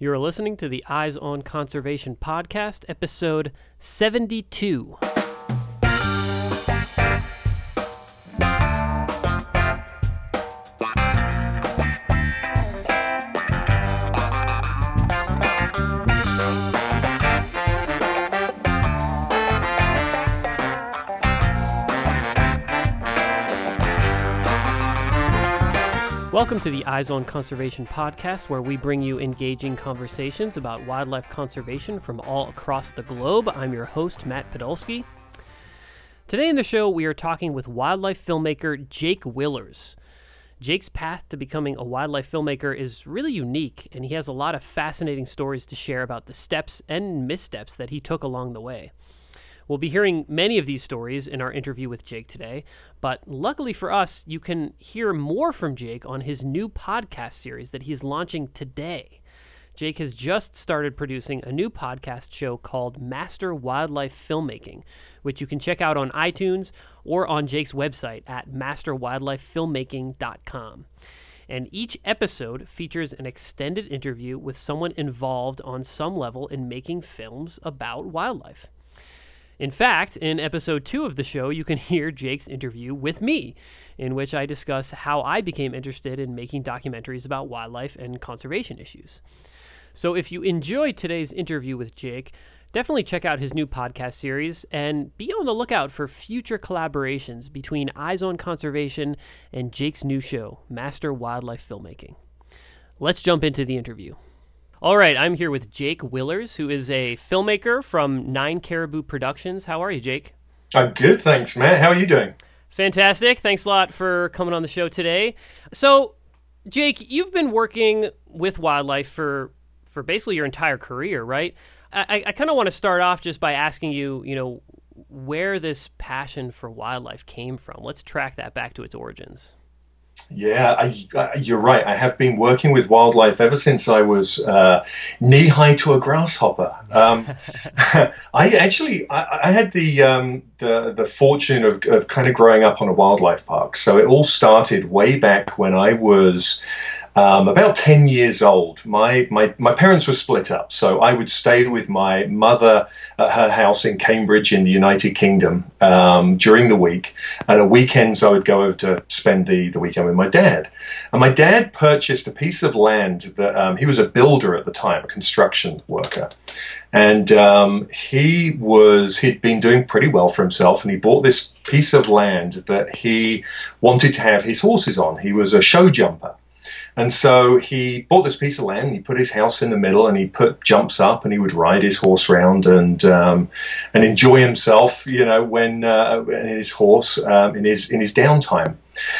You're listening to the Eyes on Conservation podcast, episode 72. Welcome to the Eyes on Conservation podcast, where we bring you engaging conversations about wildlife conservation from all across the globe. I'm your host, Matt Podolsky. Today in the show, we are talking with wildlife filmmaker Jake Willers. Jake's path to becoming a wildlife filmmaker is really unique, and he has a lot of fascinating stories to share about the steps and missteps that he took along the way. We'll be hearing many of these stories in our interview with Jake today, but luckily for us, you can hear more from Jake on his new podcast series that he's launching today. Jake has just started producing a new podcast show called Master Wildlife Filmmaking, which you can check out on iTunes or on Jake's website at masterwildlifefilmmaking.com. And each episode features an extended interview with someone involved on some level in making films about wildlife. In fact, in episode 2 of the show, you can hear Jake's interview with me, in which I discuss how I became interested in making documentaries about wildlife and conservation issues. So if you enjoyed today's interview with Jake, definitely check out his new podcast series and be on the lookout for future collaborations between Eyes on Conservation and Jake's new show, Master Wildlife Filmmaking. Let's jump into the interview. All right, I'm here with Jake Willers, who is a filmmaker from Nine Caribou Productions. How are you, Jake? I'm good, thanks, Matt. How are you doing? Fantastic. Thanks a lot for coming on the show today. So, Jake, you've been working with wildlife for basically your entire career, right? I kind of want to start off just by asking you, where this passion for wildlife came from. Let's track that back to its origins. Yeah, you're right. I have been working with wildlife ever since I was knee-high to a grasshopper. I had the fortune of kind of growing up on a wildlife park. So it all started way back when I was about 10 years old. My parents were split up, so I would stay with my mother at her house in Cambridge in the United Kingdom during the week, and at weekends I would go over to spend the weekend with my dad. And my dad purchased a piece of land that he was a builder at the time, a construction worker. And he'd been doing pretty well for himself, and he bought this piece of land that he wanted to have his horses on. He was a show jumper. And so he bought this piece of land, and he put his house in the middle, and he put jumps up, and he would ride his horse around and enjoy himself, when in his horse in his downtime.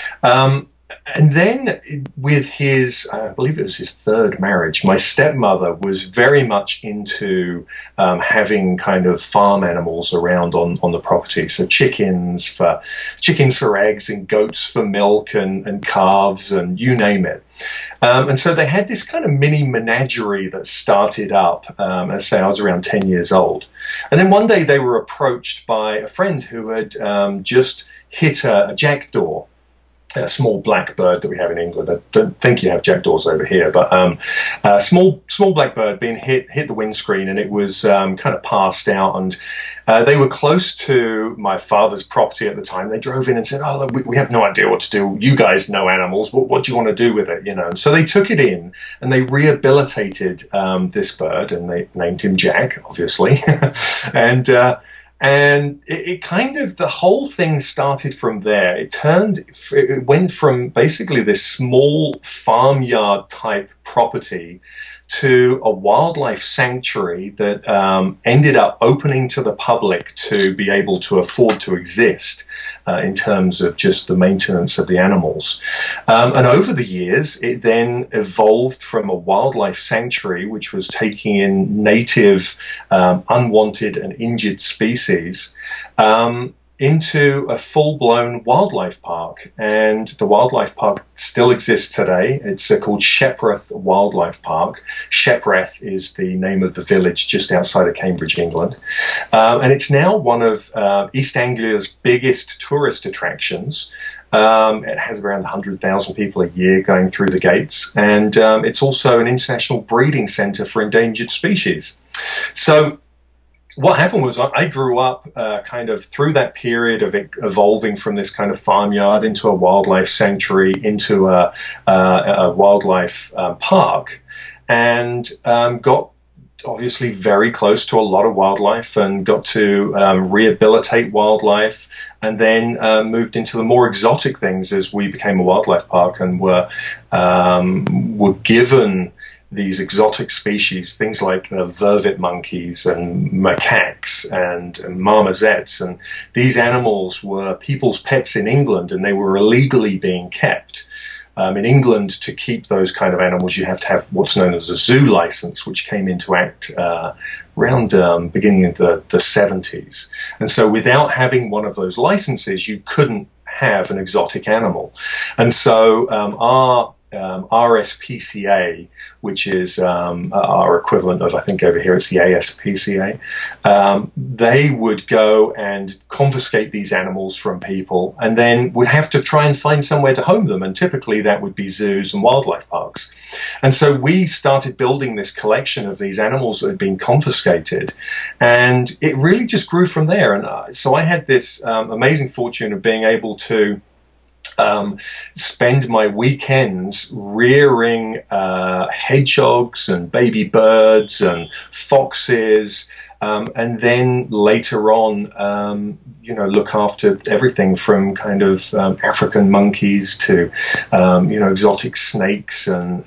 And then with his, I believe it was his third marriage, my stepmother was very much into having kind of farm animals around on the property. So chickens for eggs and goats for milk and calves and you name it. And so they had this kind of mini menagerie that started up, let's say I was around 10 years old. And then one day they were approached by a friend who had just hit a jackdaw. A small black bird that we have in England. I don't think you have jackdaws over here, but a small black bird being hit the windscreen, and it was kind of passed out. And they were close to my father's property at the time. They drove in and said, "Oh, look, we have no idea what to do. You guys know animals. What do you want to do with it?" And so they took it in and they rehabilitated this bird, and they named him Jack, obviously, And it kind of, the whole thing started from there. It went from basically this small farmyard type property to a wildlife sanctuary that ended up opening to the public to be able to afford to exist in terms of just the maintenance of the animals. And over the years, it then evolved from a wildlife sanctuary, which was taking in native, unwanted and injured species, into a full-blown wildlife park. And the wildlife park still exists today. It's called Shepreth Wildlife Park. Shepreth is the name of the village just outside of Cambridge, England. And it's now one of East Anglia's biggest tourist attractions. It has around 100,000 people a year going through the gates, and it's also an international breeding center for endangered species. So what happened was I grew up kind of through that period of it evolving from this kind of farmyard into a wildlife sanctuary, into a wildlife park, and got obviously very close to a lot of wildlife and got to rehabilitate wildlife, and then moved into the more exotic things as we became a wildlife park and were given these exotic species, things like vervet monkeys and macaques and marmosets. And these animals were people's pets in England, and they were illegally being kept. In England, to keep those kind of animals, you have to have what's known as a zoo license, which came into act around beginning of the 70s. And so without having one of those licenses, you couldn't have an exotic animal. And so our RSPCA, which is our equivalent of, I think over here it's the ASPCA, they would go and confiscate these animals from people and then would have to try and find somewhere to home them, and typically that would be zoos and wildlife parks. And so we started building this collection of these animals that had been confiscated, and it really just grew from there. And so I had this amazing fortune of being able to spend my weekends rearing hedgehogs and baby birds and foxes, and then later on, look after everything from kind of African monkeys to, exotic snakes and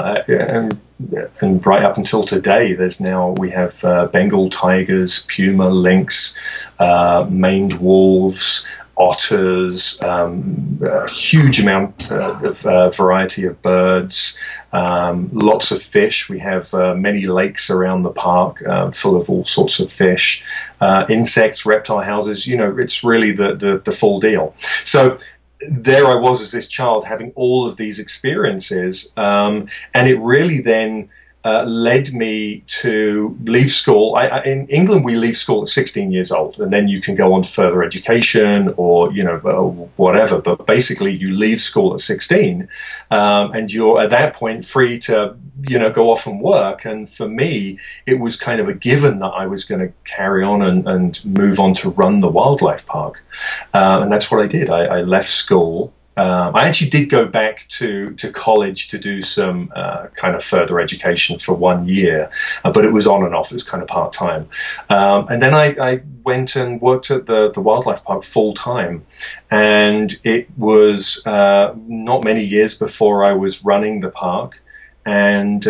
right up until today, we have Bengal tigers, puma, lynx, maned wolves, otters, a huge amount of variety of birds, lots of fish. We have many lakes around the park full of all sorts of fish, insects, reptile houses. It's really the full deal. So there I was as this child having all of these experiences, and it really then led me to leave school. In England, we leave school at 16 years old, and then you can go on to further education or, whatever. But basically, you leave school at 16, and you're at that point free to, go off and work. And for me, it was kind of a given that I was going to carry on and move on to run the wildlife park. And that's what I did. I left school. I actually did go back to college to do some kind of further education for 1 year, but it was on and off. It was kind of part-time. And then I went and worked at the wildlife park full-time. And it was not many years before I was running the park. And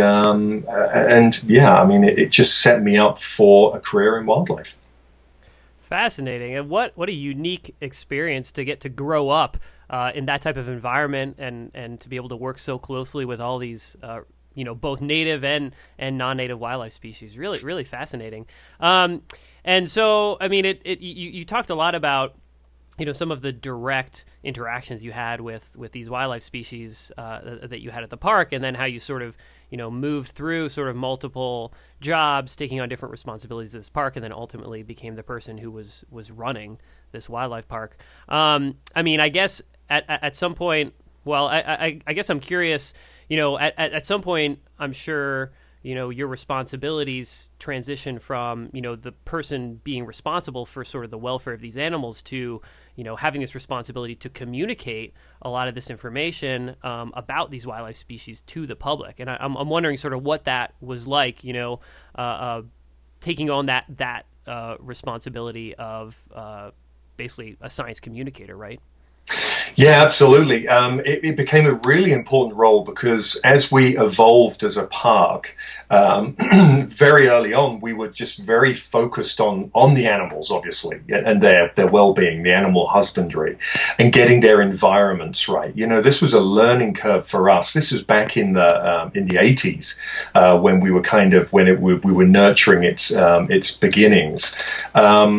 it just set me up for a career in wildlife. Fascinating. And what a unique experience to get to grow up in that type of environment and to be able to work so closely with all these, both native and non-native wildlife species. Really, really fascinating. And so, you talked a lot about, some of the direct interactions you had with these wildlife species that you had at the park, and then how you sort of, moved through sort of multiple jobs, taking on different responsibilities at this park, and then ultimately became the person who was running this wildlife park. I guess at some point, I guess I'm curious, at some point, I'm sure, your responsibilities transition from, the person being responsible for sort of the welfare of these animals to, having this responsibility to communicate a lot of this information about these wildlife species to the public. And I'm wondering sort of what that was like, taking on that responsibility of basically a science communicator, right? Yeah, absolutely. It became a really important role because as we evolved as a park, very early on, we were just very focused on the animals, obviously, and their well-being, the animal husbandry, and getting their environments right. This was a learning curve for us. This was back in the 80s when we were we were nurturing its beginnings.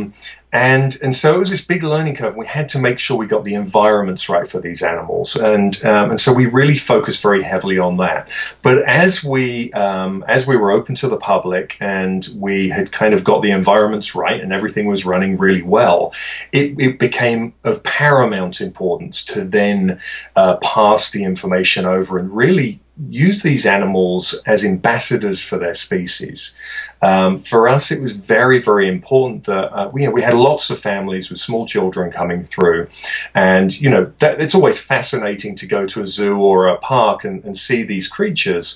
And so it was this big learning curve. We had to make sure we got the environments right for these animals, and so we really focused very heavily on that. But as we were open to the public and we had kind of got the environments right and everything was running really well, it became of paramount importance to then pass the information over and really use these animals as ambassadors for their species. For us, it was very, very important that we had lots of families with small children coming through, and it's always fascinating to go to a zoo or a park and see these creatures,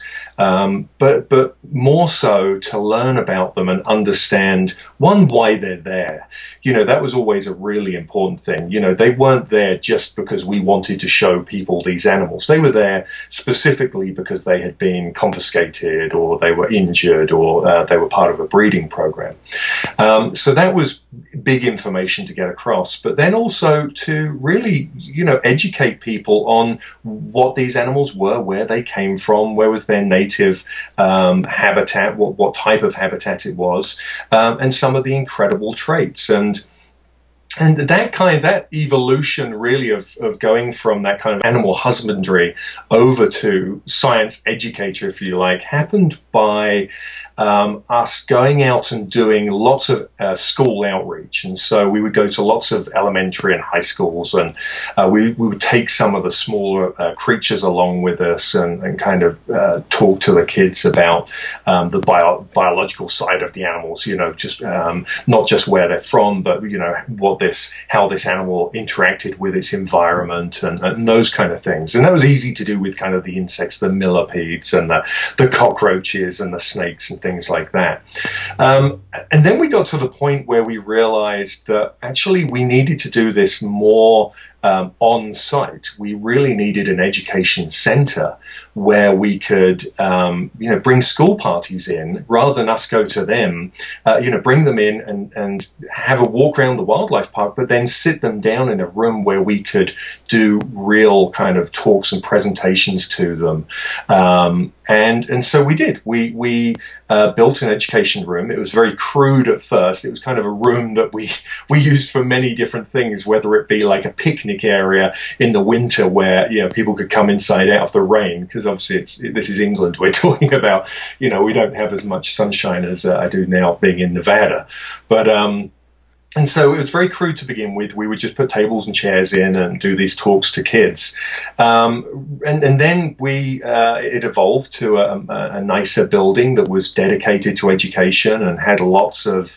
but more so to learn about them and understand why they're there. That was always a really important thing. They weren't there just because we wanted to show people these animals. They were there specifically because they had been confiscated or they were injured or they were part of a breeding program. So that was big information to get across, but then also to really, educate people on what these animals were, where they came from, where was their native habitat, what type of habitat it was, and some of the incredible traits. And that evolution really of going from that kind of animal husbandry over to science educator, if you like, happened by us going out and doing lots of school outreach. And so we would go to lots of elementary and high schools, and we would take some of the smaller creatures along with us and kind of talk to the kids about the biological side of the animals, just not just where they're from, but, how this animal interacted with its environment and those kind of things. And that was easy to do with kind of the insects, the millipedes and the cockroaches and the snakes and things like that. And then we got to the point where we realized that actually we needed to do this more on site. We really needed an education center where we could, bring school parties in rather than us go to them, bring them in and have a walk around the wildlife park, but then sit them down in a room where we could do real kind of talks and presentations to them. And so we did. We built an education room. It was very crude at first. It was kind of a room that we used for many different things, whether it be like a picnic area in the winter where people could come inside out of the rain, because obviously this is England we're talking about. We don't have as much sunshine as I do now being in Nevada, but and so it was very crude to begin with. We would just put tables and chairs in and do these talks to kids. And then it evolved to a nicer building that was dedicated to education and had lots of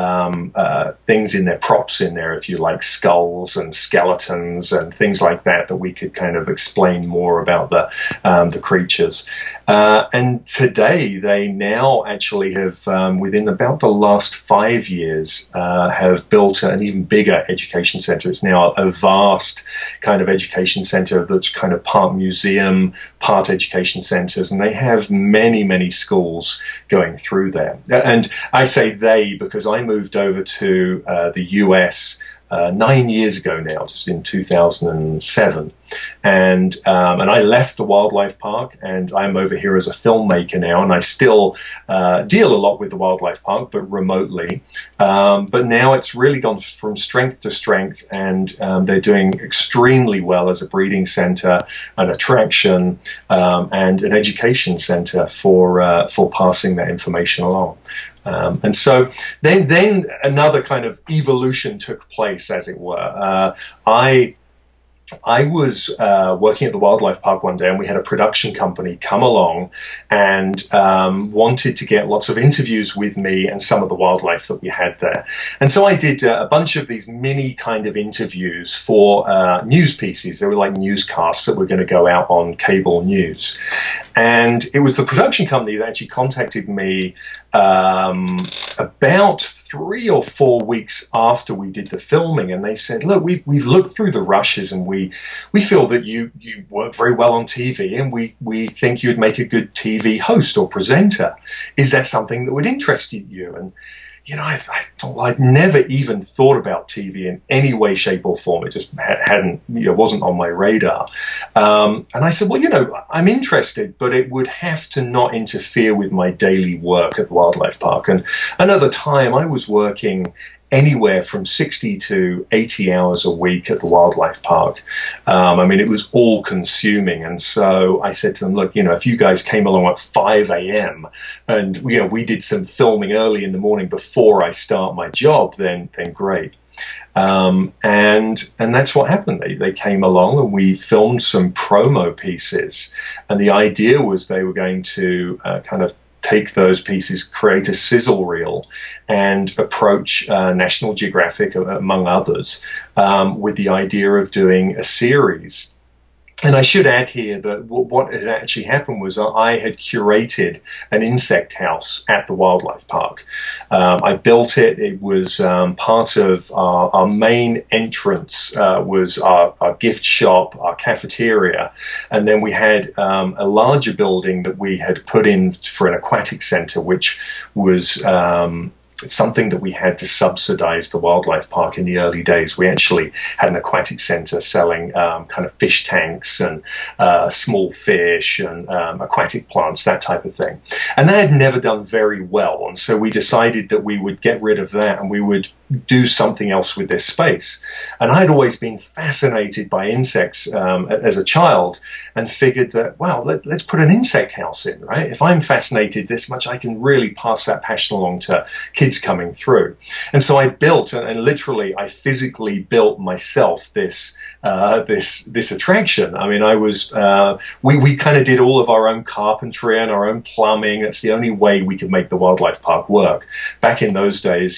things in there, props in there, if you like, skulls and skeletons and things like that we could kind of explain more about the creatures. And today they now actually have, within about the last 5 years, have built an even bigger education center. It's now a vast kind of education center that's kind of part museum, part education centers, and they have many, many schools going through there. And I say they because I moved over to the US 9 years ago now, just in 2007. And I left the wildlife park, and I'm over here as a filmmaker now, and I still deal a lot with the wildlife park, but remotely. But now it's really gone from strength to strength, and they're doing extremely well as a breeding center, an attraction, and an education center for passing that information along. And so then another kind of evolution took place, as it were. I was working at the wildlife park one day, and we had a production company come along and wanted to get lots of interviews with me and some of the wildlife that we had there. And so I did a bunch of these mini kind of interviews for news pieces. They were like newscasts that were going to go out on cable news. And it was the production company that actually contacted me about 3 or 4 weeks after we did the filming, and they said, look, we've looked through the rushes, and we feel that you work very well on TV, and we think you'd make a good TV host or presenter. Is that something that would interest you? And I thought, well, I'd never even thought about TV in any way, shape, or form. It just wasn't on my radar. And I said, well, I'm interested, but it would have to not interfere with my daily work at the wildlife park. And another time, I was working anywhere from 60 to 80 hours a week at the wildlife park. I mean, it was all consuming. And so I said to them, look, if you guys came along at 5 a.m. and, we did some filming early in the morning before I start my job, then great. And that's what happened. They came along and we filmed some promo pieces. And the idea was they were going to kind of take those pieces, create a sizzle reel, and approach National Geographic, among others, with the idea of doing a series. And I should add here that what had actually happened was I had curated an insect house at the wildlife park. I built it. It was part of our main entrance was our gift shop, our cafeteria. And then we had a larger building that we had put in for an aquatic center, which was something that we had to subsidize the wildlife park in the early days. We actually had an aquatic center selling kind of fish tanks and small fish and aquatic plants, that type of thing. And that had never done very well. And so we decided that we would get rid of that and we would do something else with this space. And I'd always been fascinated by insects as a child and figured that, wow, let's put an insect house in, right? If I'm fascinated this much, I can really pass that passion along to kids coming through. And so I built, and literally I physically built myself this attraction. I mean, we kind of did all of our own carpentry and our own plumbing. That's the only way we could make the wildlife park work. Back in those days,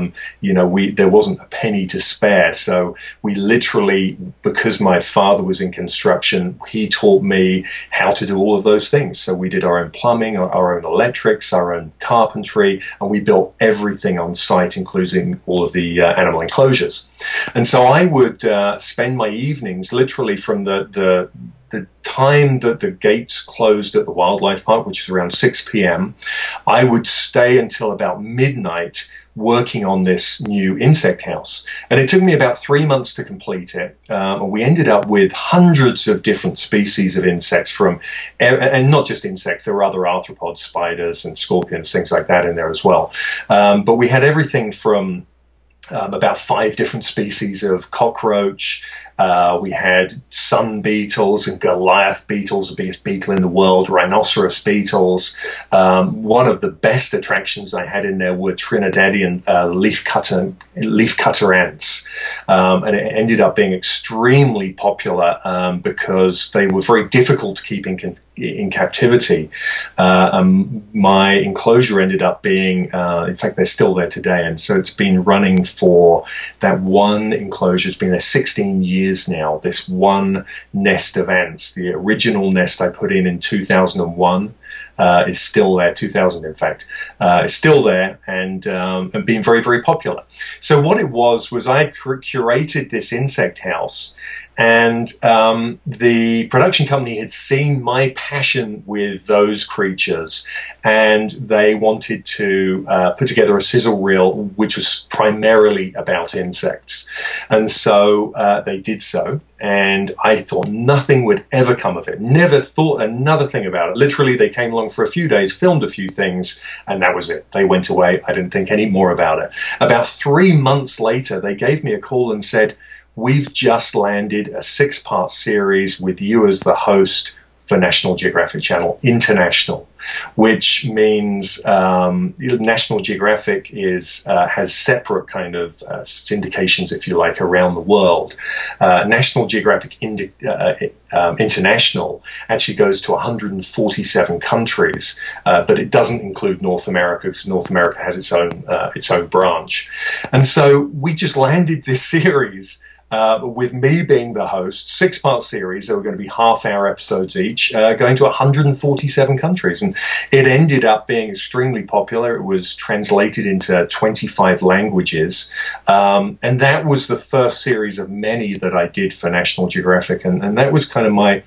there wasn't a penny to spare. So we literally, because my father was in construction, he taught me how to do all of those things. So we did our own plumbing, our own electrics, our own carpentry, and we built everything on site, including all of the animal enclosures. And so I would spend my evenings literally from the time that the gates closed at the wildlife park, which is around 6 p.m., I would stay until about midnight working on this new insect house. And it took me about 3 months to complete it. We ended up with hundreds of different species of insects and not just insects, there were other arthropods, spiders and scorpions, things like that in there as well. But we had everything from about 5 different species of cockroach. We had sun beetles and Goliath beetles, the biggest beetle in the world, rhinoceros beetles. One of the best attractions I had in there were Trinidadian leafcutter ants. And it ended up being extremely popular because they were very difficult to keep in captivity. My enclosure ended up being, in fact, they're still there today. And so it's been running for that one enclosure. It's been there 16 years now, this one nest of ants. The original nest I put in 2001 is still there, 2000 in fact, is still there and being very, very popular. So what it was I curated this insect house, and the production company had seen my passion with those creatures, and they wanted to put together a sizzle reel which was primarily about insects. And so they did so, and I thought nothing would ever come of it. Never thought another thing about it. Literally, they came along for a few days, filmed a few things, and that was it. They went away. I didn't think any more about it. About 3 months later, they gave me a call and said, "We've just landed a 6-part series with you as the host for National Geographic Channel International," which means National Geographic has separate kind of syndications, if you like, around the world. National Geographic International actually goes to 147 countries, but it doesn't include North America because North America has its own branch. And so we just landed this series with me being the host, 6-part series. There were going to be half-hour episodes each, going to 147 countries. And it ended up being extremely popular. It was translated into 25 languages. And that was the first series of many that I did for National Geographic. And that was kind of my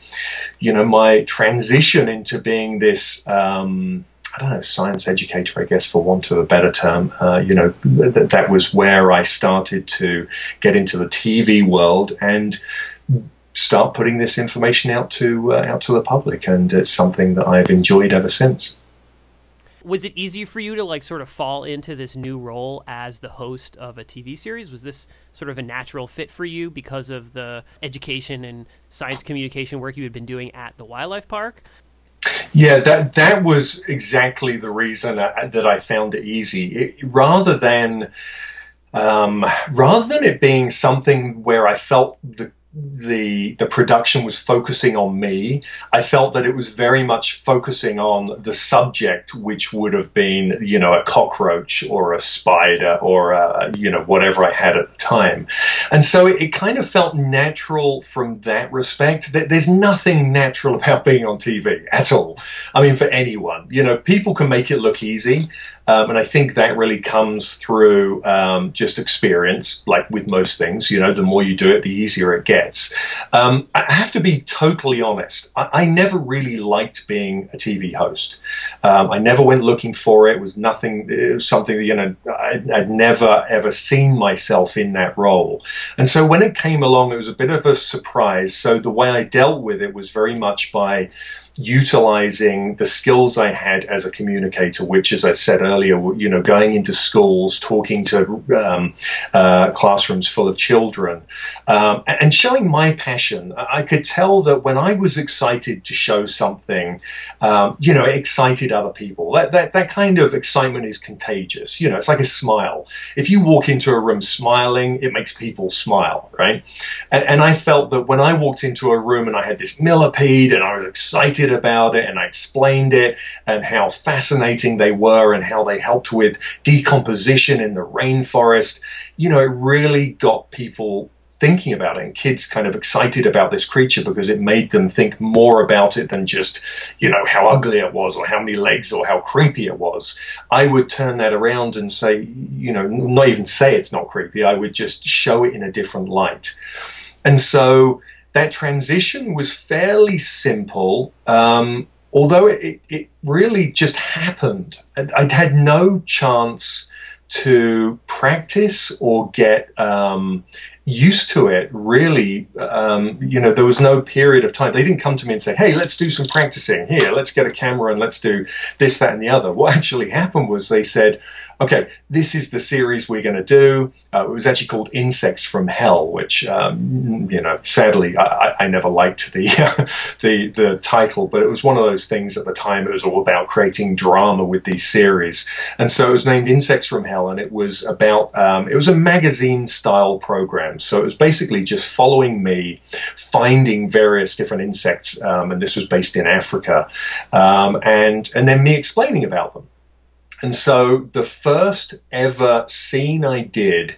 transition into being this, I don't know, science educator, I guess, for want of a better term. That was where I started to get into the TV world and start putting this information out to the public, and it's something that I've enjoyed ever since. Was it easy for you to like sort of fall into this new role as the host of a TV series? Was this sort of a natural fit for you because of the education and science communication work you had been doing at the wildlife park? Yeah, that was exactly the reason that I found it easy. Rather than it being something where I felt the production was focusing on me, I felt that it was very much focusing on the subject, which would have been, a cockroach or a spider or, whatever I had at the time. And so it kind of felt natural from that respect. There's nothing natural about being on TV at all. I mean, for anyone, people can make it look easy. And I think that really comes through just experience, like with most things. The more you do it, the easier it gets. I have to be totally honest. I never really liked being a TV host. I never went looking for it. It was something that, I'd never, ever seen myself in that role. And so when it came along, it was a bit of a surprise. So the way I dealt with it was very much by utilizing the skills I had as a communicator, which, as I said earlier, going into schools, talking to classrooms full of children, and showing my passion. I could tell that when I was excited to show something, it excited other people. That kind of excitement is contagious. It's like a smile. If you walk into a room smiling, it makes people smile, right? And I felt that when I walked into a room and I had this millipede and I was excited about it and I explained it and how fascinating they were and how they helped with decomposition in the rainforest, it really got people thinking about it, and kids kind of excited about this creature because it made them think more about it than just, how ugly it was or how many legs or how creepy it was. I would turn that around and say, not even say it's not creepy. I would just show it in a different light. And so that transition was fairly simple, although it really just happened. I'd had no chance to practice or get used to it, really. There was no period of time. They didn't come to me and say, hey, let's do some practicing. Here, let's get a camera and let's do this, that, and the other. What actually happened was they said, okay, this is the series we're going to do. It was actually called Insects from Hell, which, sadly, I never liked the title, but it was one of those things at the time. It was all about creating drama with these series. And so it was named Insects from Hell, and it was about, it was a magazine-style program. So it was basically just following me, finding various different insects, and this was based in Africa, and then me explaining about them. And so the first ever scene I did,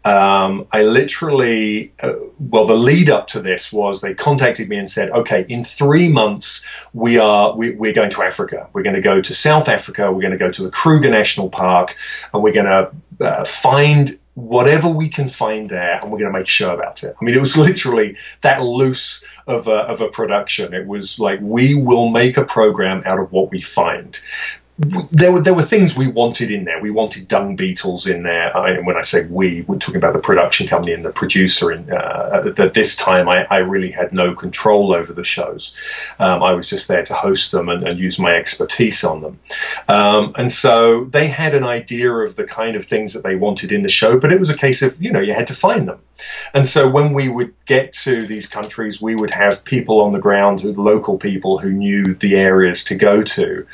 I literally, the lead up to this was they contacted me and said, okay, in 3 months, we're going to Africa. We're going to go to South Africa. We're going to go to the Kruger National Park, and we're going to find whatever we can find there, and we're going to make a show about it. I mean, it was literally that loose of a production. It was like, we will make a program out of what we find. There were things we wanted in there. We wanted dung beetles in there. When I say we're talking about the production company and the producer. At this time, I really had no control over the shows. I was just there to host them and use my expertise on them. And so they had an idea of the kind of things that they wanted in the show, but it was a case of, you had to find them. And so when we would get to these countries, we would have people on the ground, local people who knew the areas to go to.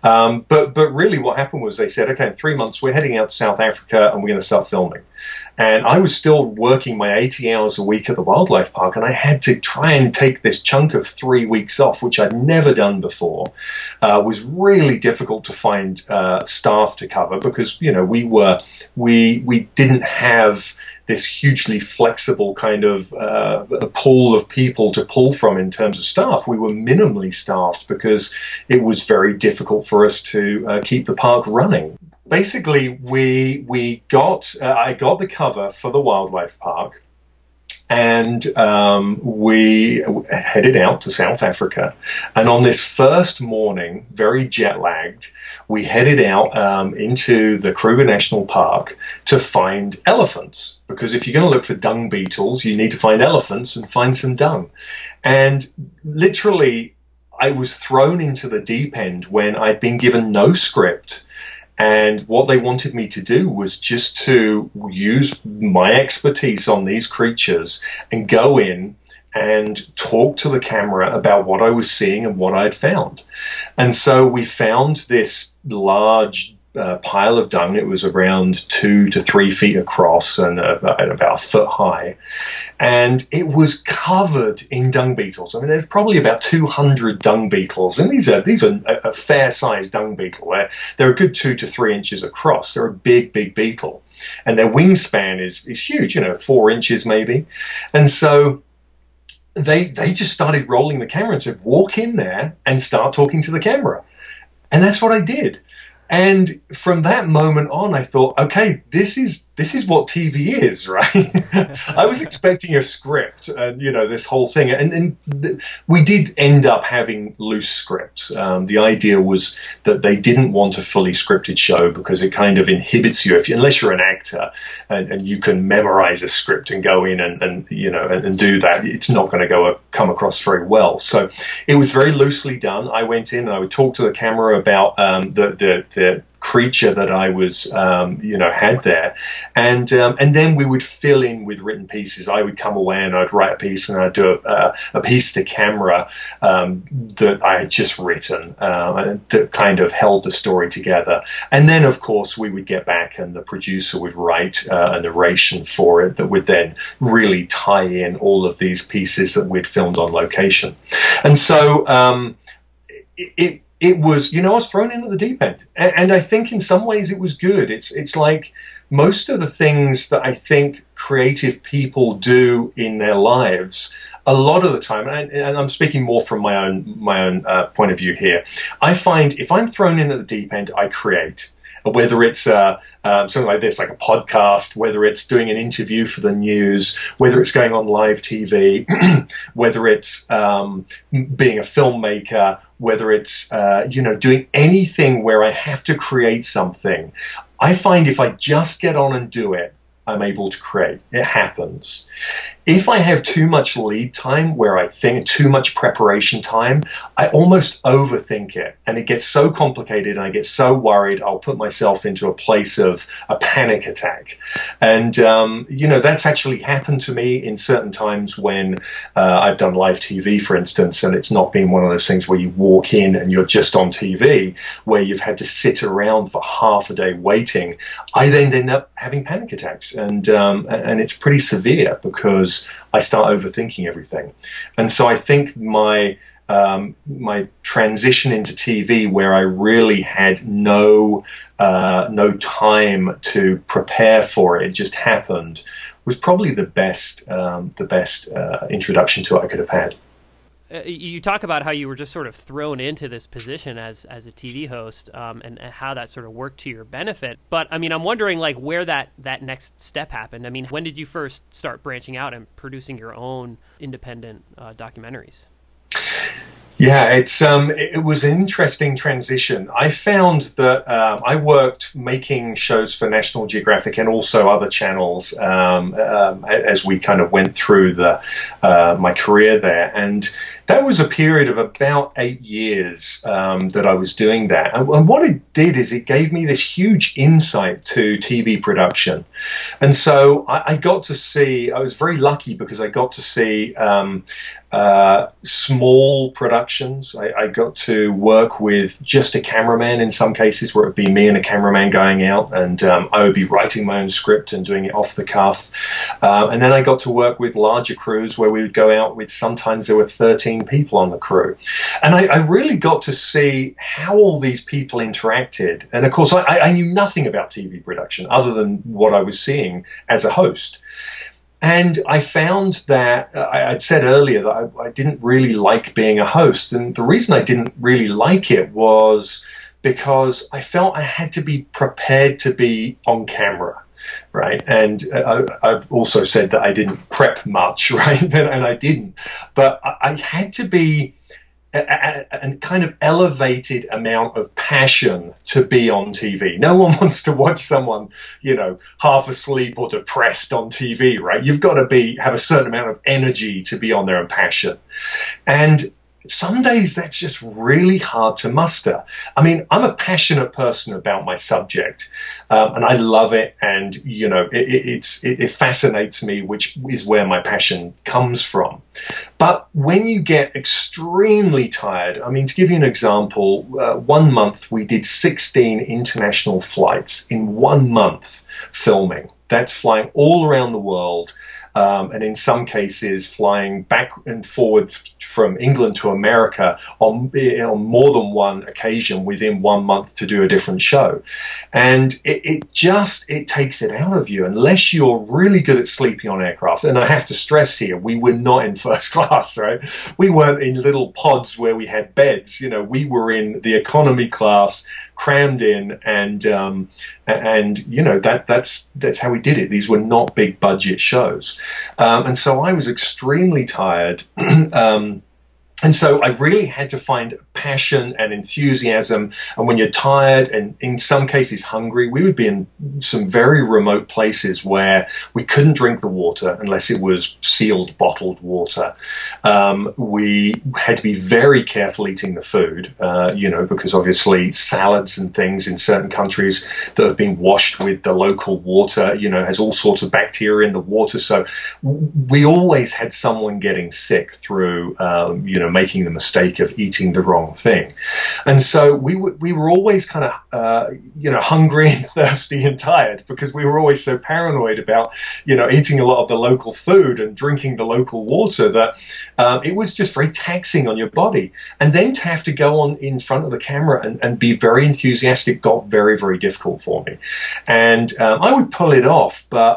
But really what happened was they said, okay, in 3 months, we're heading out to South Africa and we're going to start filming. And I was still working my 80 hours a week at the wildlife park, and I had to try and take this chunk of 3 weeks off, which I'd never done before. It was really difficult to find staff to cover because, we didn't have this hugely flexible kind of a pool of people to pull from in terms of staff. We were minimally staffed because it was very difficult for us to keep the park running. Basically, I got the cover for the wildlife park, and we headed out to South Africa. And on this first morning, very jet-lagged, we headed out into the Kruger National Park to find elephants. Because if you're going to look for dung beetles, you need to find elephants and find some dung. And literally, I was thrown into the deep end when I'd been given no script. And what they wanted me to do was just to use my expertise on these creatures and go in and talk to the camera about what I was seeing and what I'd found. And so we found this large pile of dung. It was around 2 to 3 feet across and about a foot high. And it was covered in dung beetles. I mean, there's probably about 200 dung beetles. And these are a fair-sized dung beetle. They're a good 2 to 3 inches across. They're a big, big beetle. And their wingspan is huge, 4 inches maybe. And so they just started rolling the camera and said, walk in there and start talking to the camera. And that's what I did. And from that moment on, I thought, okay, this is what TV is, right? I was expecting a script and, this whole thing. And we did end up having loose scripts. The idea was that they didn't want a fully scripted show because it kind of inhibits you unless you're an actor and you can memorize a script and go in and do that. It's not going to come across very well. So it was very loosely done. I went in and I would talk to the camera about the creature that I was, had there. And then we would fill in with written pieces. I would come away and I'd write a piece and I'd do a piece to camera that I had just written that kind of held the story together. And then, of course, we would get back and the producer would write a narration for it that would then really tie in all of these pieces that we'd filmed on location. And so it was, I was thrown in at the deep end. And I think in some ways it was good. It's like most of the things that I think creative people do in their lives, a lot of the time, and I'm speaking more from my own point of view here, I find if I'm thrown in at the deep end, I create. Whether it's something like this, like a podcast, whether it's doing an interview for the news, whether it's going on live TV, whether it's being a filmmaker, whether it's doing anything where I have to create something, I find if I just get on and do it, I'm able to create. It happens. If I have too much lead time where I think too much preparation time, I almost overthink it and it gets so complicated and I get so worried I'll put myself into a place of a panic attack. And, that's actually happened to me in certain times when I've done live TV, for instance, and it's not been one of those things where you walk in and you're just on TV, where you've had to sit around for half a day waiting. I then end up having panic attacks and it's pretty severe because I start overthinking everything. And so I think my transition into TV, where I really had no time to prepare for it, it just happened, was probably the best introduction to it I could have had. You talk about how you were just sort of thrown into this position as a TV host, and how that sort of worked to your benefit. But I mean, I'm wondering like where that next step happened. I mean, when did you first start branching out and producing your own independent documentaries? Yeah, it was an interesting transition. I found that I worked making shows for National Geographic and also other channels as we kind of went through my career there, and that was a period of about 8 years that I was doing that. And what it did is it gave me this huge insight to TV production. And so I got to see, I was very lucky because I got to see small productions. I got to work with just a cameraman in some cases, where it would be me and a cameraman going out, and I would be writing my own script and doing it off the cuff. And then I got to work with larger crews where we would go out with, sometimes there were 13 people on the crew. And I really got to see how all these people interacted. And of course, I knew nothing about TV production other than what I was seeing as a host. And I found that, I'd said earlier that I didn't really like being a host. And the reason I didn't really like it was because I felt I had to be prepared to be on camera, right? And I've also said that I didn't prep much, right? And I didn't. But I had to be a kind of elevated amount of passion to be on TV. No one wants to watch someone, half asleep or depressed on TV, right? You've got to have a certain amount of energy to be on there and passion. And some days that's just really hard to muster. I mean, I'm a passionate person about my subject, and I love it, and you know, it fascinates me, which is where my passion comes from. But when you get extremely tired, I mean, to give you an example, 1 month we did 16 international flights in 1 month filming. That's flying all around the world. And in some cases flying back and forward from England to America on more than one occasion within 1 month to do a different show. And it takes it out of you unless you're really good at sleeping on aircraft. And I have to stress here, we were not in first class, right? We weren't in little pods where we had beds. You know, we were in the economy class, crammed in, and you know, that's how we did it. These were not big budget shows. And so I was extremely tired. And so I really had to find passion and enthusiasm. And when you're tired and in some cases hungry, we would be in some very remote places where we couldn't drink the water unless it was sealed, bottled water. We had to be very careful eating the food, you know, because obviously salads and things in certain countries that have been washed with the local water, you know, has all sorts of bacteria in the water. So we always had someone getting sick through, you know, making the mistake of eating the wrong thing. And so we were always kind of, you know, hungry and thirsty and tired because we were always so paranoid about, you know, eating a lot of the local food and drinking the local water that it was just very taxing on your body. And then to have to go on in front of the camera and be very enthusiastic got very, very difficult for me. And I would pull it off, but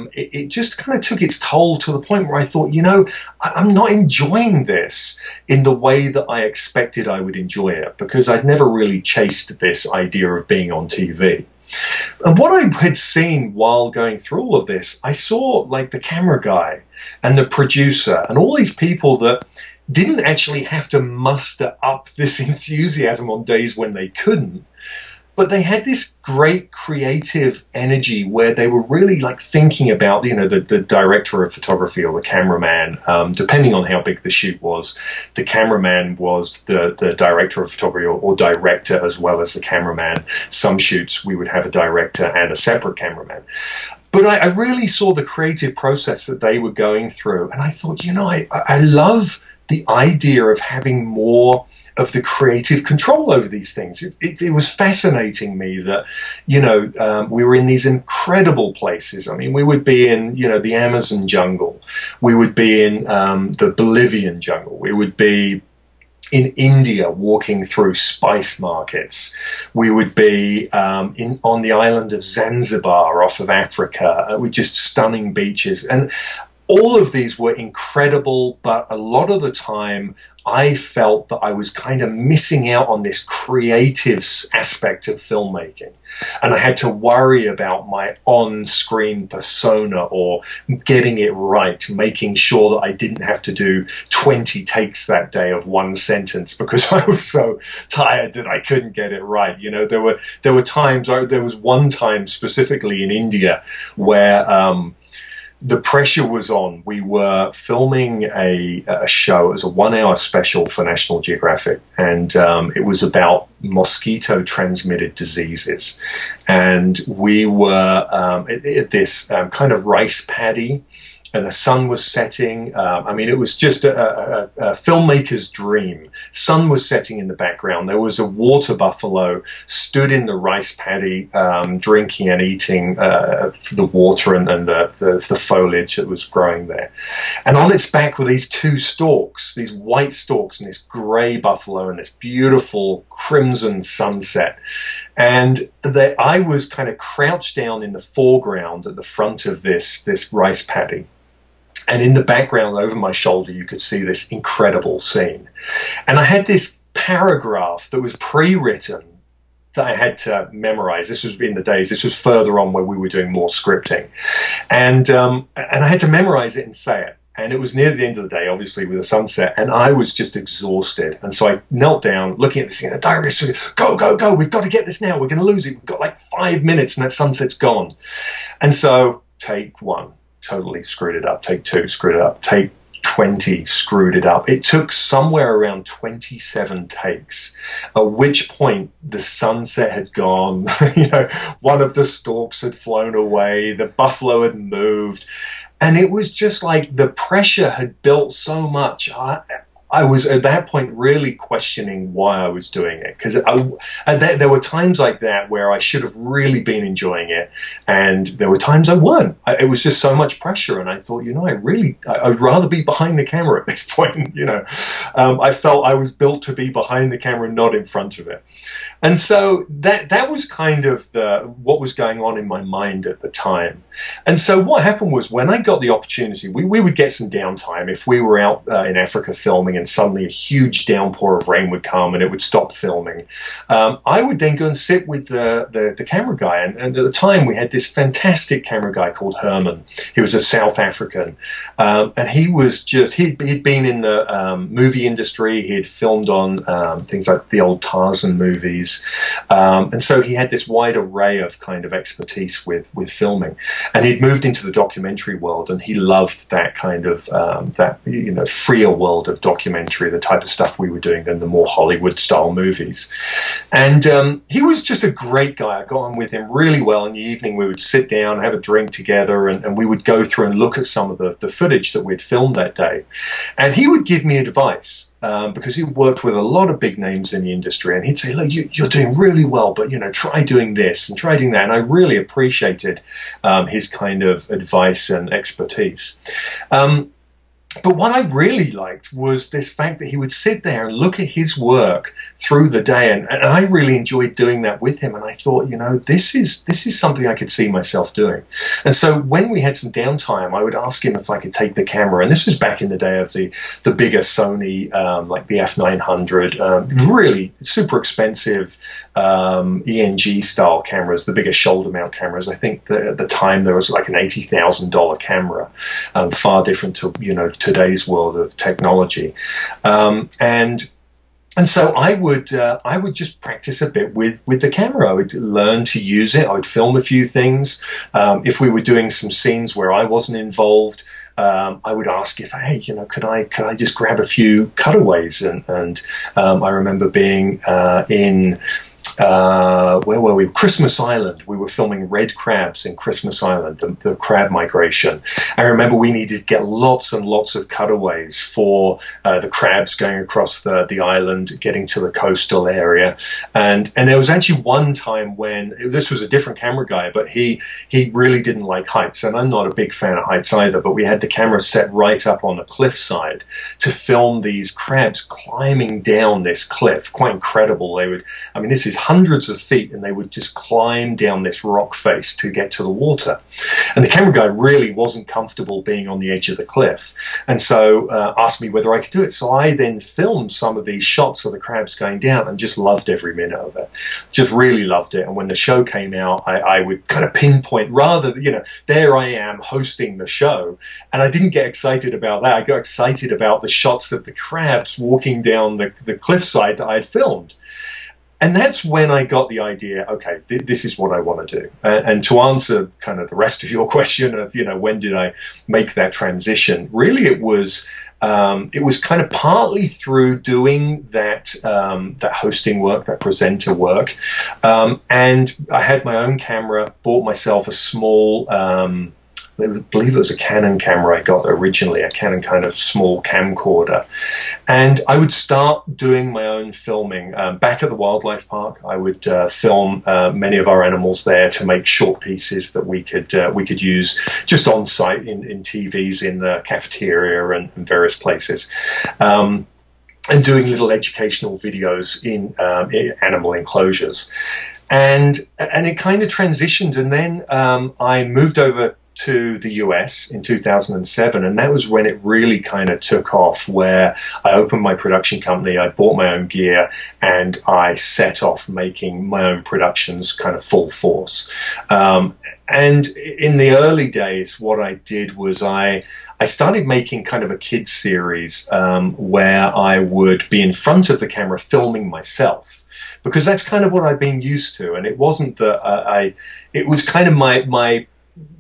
it just kind of took its toll to the point where I thought, you know, I'm not enjoying this in the way that I expected I would enjoy it, because I'd never really chased this idea of being on TV. And what I had seen while going through all of this, I saw like the camera guy and the producer and all these people that didn't actually have to muster up this enthusiasm on days when they couldn't. But they had this great creative energy where they were really like thinking about, you know, the director of photography or the cameraman, depending on how big the shoot was. The cameraman was the director of photography or director as well as the cameraman. Some shoots we would have a director and a separate cameraman. But I really saw the creative process that they were going through. And I thought, you know, I love the idea of having more of the creative control over these things. It was fascinating me that, you know, we were in these incredible places. I mean, we would be in, you know, the Amazon jungle. We would be in the Bolivian jungle. We would be in India walking through spice markets. We would be on the island of Zanzibar off of Africa with just stunning beaches. And all of these were incredible, but a lot of the time I felt that I was kind of missing out on this creative aspect of filmmaking. And I had to worry about my on-screen persona or getting it right, making sure that I didn't have to do 20 takes that day of one sentence because I was so tired that I couldn't get it right. You know, there were times, there was one time specifically in India where the pressure was on. We were filming a show. It was a 1-hour special for National Geographic, and it was about mosquito-transmitted diseases. And we were at this kind of rice paddy, and the sun was setting. I mean, it was just a filmmaker's dream. Sun was setting in the background. There was a water buffalo stood in the rice paddy, drinking and eating the water and the foliage that was growing there. And on its back were these two storks, these white storks and this grey buffalo and this beautiful crimson sunset. And I was kind of crouched down in the foreground at the front of this rice paddy. And in the background over my shoulder, you could see this incredible scene. And I had this paragraph that was pre-written that I had to memorize. This was in the days, this was further on where we were doing more scripting. And I had to memorize it and say it. And it was near the end of the day, obviously, with the sunset, and I was just exhausted. And so I knelt down, looking at this thing, and the diarist said, go, go, go, we've got to get this now, we're going to lose it. We've got like 5 minutes and that sunset's gone. And so, take 1. Totally screwed it up. Take 2, screwed it up. Take 20 screwed it up. It took somewhere around 27 takes, at which point the sunset had gone, one of the storks had flown away, the buffalo had moved, and it was just like the pressure had built so much. I was at that point really questioning why I was doing it, because there were times like that where I should have really been enjoying it, and there were times I weren't. It was just so much pressure, and I thought, I'd rather be behind the camera at this point. I felt I was built to be behind the camera, not in front of it, and so that was kind of what was going on in my mind at the time. And so what happened was, when I got the opportunity, we would get some downtime if we were out in Africa filming, and suddenly a huge downpour of rain would come and it would stop filming. I would then go and sit with the camera guy. And at the time, we had this fantastic camera guy called Herman. He was a South African. And he was he'd been in the movie industry. He had filmed on things like the old Tarzan movies. And so he had this wide array of kind of expertise with filming. And he'd moved into the documentary world, and he loved that kind of, freer world of documentary, the type of stuff we were doing than the more Hollywood-style movies. And he was just a great guy. I got on with him really well. In the evening, we would sit down, have a drink together, and we would go through and look at some of the footage that we'd filmed that day. And he would give me advice. Because he worked with a lot of big names in the industry, and he'd say, look, you're doing really well, but, try doing this and try doing that. And I really appreciated his kind of advice and expertise. But what I really liked was this fact that he would sit there and look at his work through the day, and I really enjoyed doing that with him. And I thought, this is something I could see myself doing. And so when we had some downtime, I would ask him if I could take the camera. And this was back in the day of the bigger Sony, like the F900, really super expensive ENG style cameras, the bigger shoulder mount cameras. I think at the time there was like an $80,000 camera, far different to today's world of technology, and so I would just practice a bit with the camera. I would learn to use it. I would film a few things. If we were doing some scenes where I wasn't involved, I would ask if, hey, could I just grab a few cutaways? And I remember being in. Where were we? Christmas Island. We were filming red crabs in Christmas Island, the crab migration. I remember we needed to get lots and lots of cutaways for the crabs going across the island, getting to the coastal area. And there was actually one time when, this was a different camera guy, but he really didn't like heights. And I'm not a big fan of heights either, but we had the camera set right up on the cliffside to film these crabs climbing down this cliff. Quite incredible. This is hundreds of feet, and they would just climb down this rock face to get to the water. And the camera guy really wasn't comfortable being on the edge of the cliff, and so asked me whether I could do it. So I then filmed some of these shots of the crabs going down and just loved every minute of it. Just really loved it. And when the show came out, I would kind of pinpoint, rather, there I am hosting the show, and I didn't get excited about that. I got excited about the shots of the crabs walking down the cliffside that I had filmed. And that's when I got the idea, okay, this is what I want to do. And to answer kind of the rest of your question of, when did I make that transition? Really, it was kind of partly through doing that hosting work, that presenter work. And I had my own camera, bought myself a small, I believe it was a Canon camera I got originally, a Canon kind of small camcorder. And I would start doing my own filming. Back at the wildlife park, I would film many of our animals there to make short pieces that we could use just on site in TVs in the cafeteria and various places. And doing little educational videos in animal enclosures. And it kind of transitioned. And then I moved over to the US in 2007, and that was when it really kind of took off, where I opened my production company, I bought my own gear, and I set off making my own productions kind of full force. And in the early days, what I did was I started making kind of a kids series where I would be in front of the camera filming myself, because that's kind of what I've been used to. And it wasn't that it was kind of my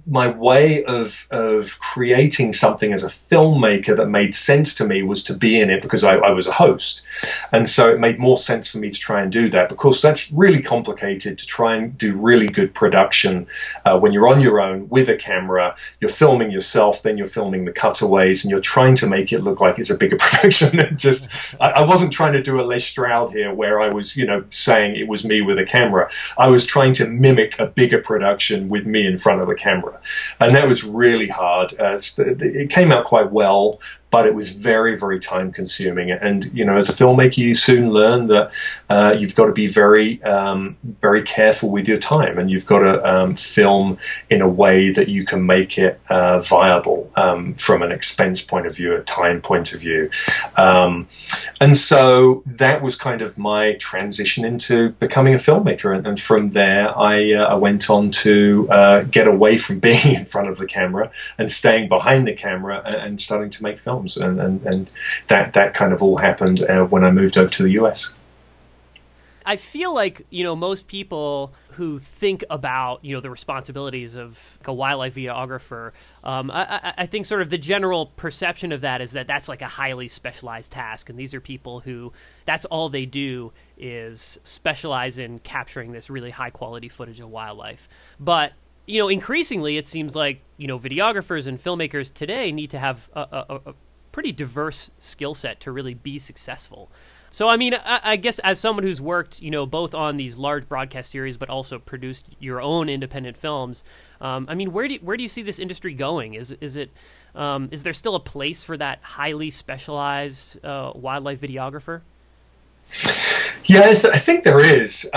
my way of creating something as a filmmaker that made sense to me was to be in it because I was a host. And so it made more sense for me to try and do that, because that's really complicated to try and do really good production when you're on your own with a camera. You're filming yourself, then you're filming the cutaways, and you're trying to make it look like it's a bigger production than just... I wasn't trying to do a Les Stroud here where I was, saying it was me with a camera. I was trying to mimic a bigger production with me in front of a camera. And that was really hard. It came out quite well, but it was very, very time consuming. And, as a filmmaker, you soon learn that you've got to be very, very careful with your time, and you've got to film in a way that you can make it viable from an expense point of view, a time point of view. And so that was kind of my transition into becoming a filmmaker. And from there, I went on to get away from being in front of the camera and staying behind the camera and starting to make films. And that kind of all happened when I moved over to the US. I feel like, most people who think about, the responsibilities of a wildlife videographer, I think sort of the general perception of that is that that's like a highly specialized task. And these are people who, that's all they do is specialize in capturing this really high quality footage of wildlife. But, increasingly it seems like, videographers and filmmakers today need to have a pretty diverse skill set to really be successful. So, I guess as someone who's worked, both on these large broadcast series, but also produced your own independent films, where do you see this industry going? Is there still a place for that highly specialized wildlife videographer? Yeah, I think there is.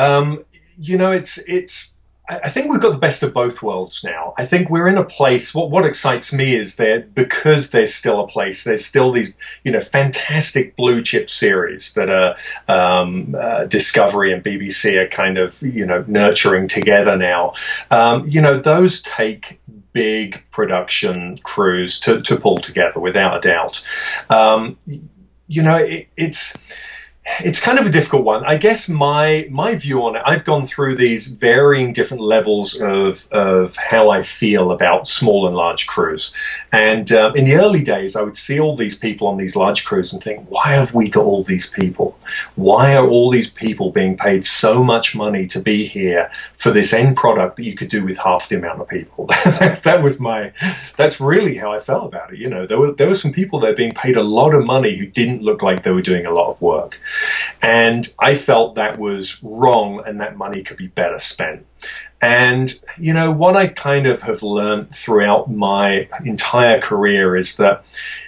I think we've got the best of both worlds now. I think we're in a place, what excites me is that because there's still a place, there's still these, fantastic blue chip series that are Discovery and BBC are kind of, nurturing together now. Those take big production crews to pull together without a doubt. It's kind of a difficult one. I guess my view on it, I've gone through these varying different levels of how I feel about small and large crews. And in the early days, I would see all these people on these large crews and think, why have we got all these people? Why are all these people being paid so much money to be here for this end product that you could do with half the amount of people? That's really how I felt about it. There were some people there being paid a lot of money who didn't look like they were doing a lot of work. And I felt that was wrong and that money could be better spent. And, what I kind of have learned throughout my entire career is that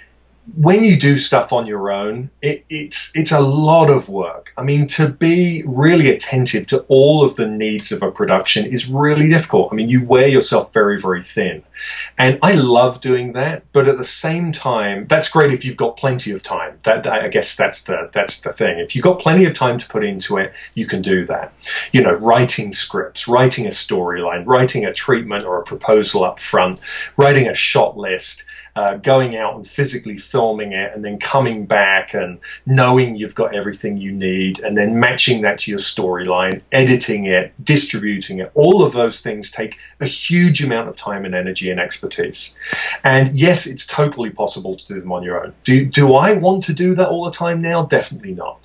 when you do stuff on your own, it's a lot of work. To be really attentive to all of the needs of a production is really difficult. You wear yourself very, very thin. And I love doing that, but at the same time, that's great if you've got plenty of time. I guess that's the thing. If you've got plenty of time to put into it, you can do that. Writing scripts, writing a storyline, writing a treatment or a proposal up front, writing a shot list, going out and physically filming it and then coming back and knowing you've got everything you need and then matching that to your storyline, editing it, distributing it. All of those things take a huge amount of time and energy and expertise. And yes, it's totally possible to do them on your own. Do I want to do that all the time now? Definitely not.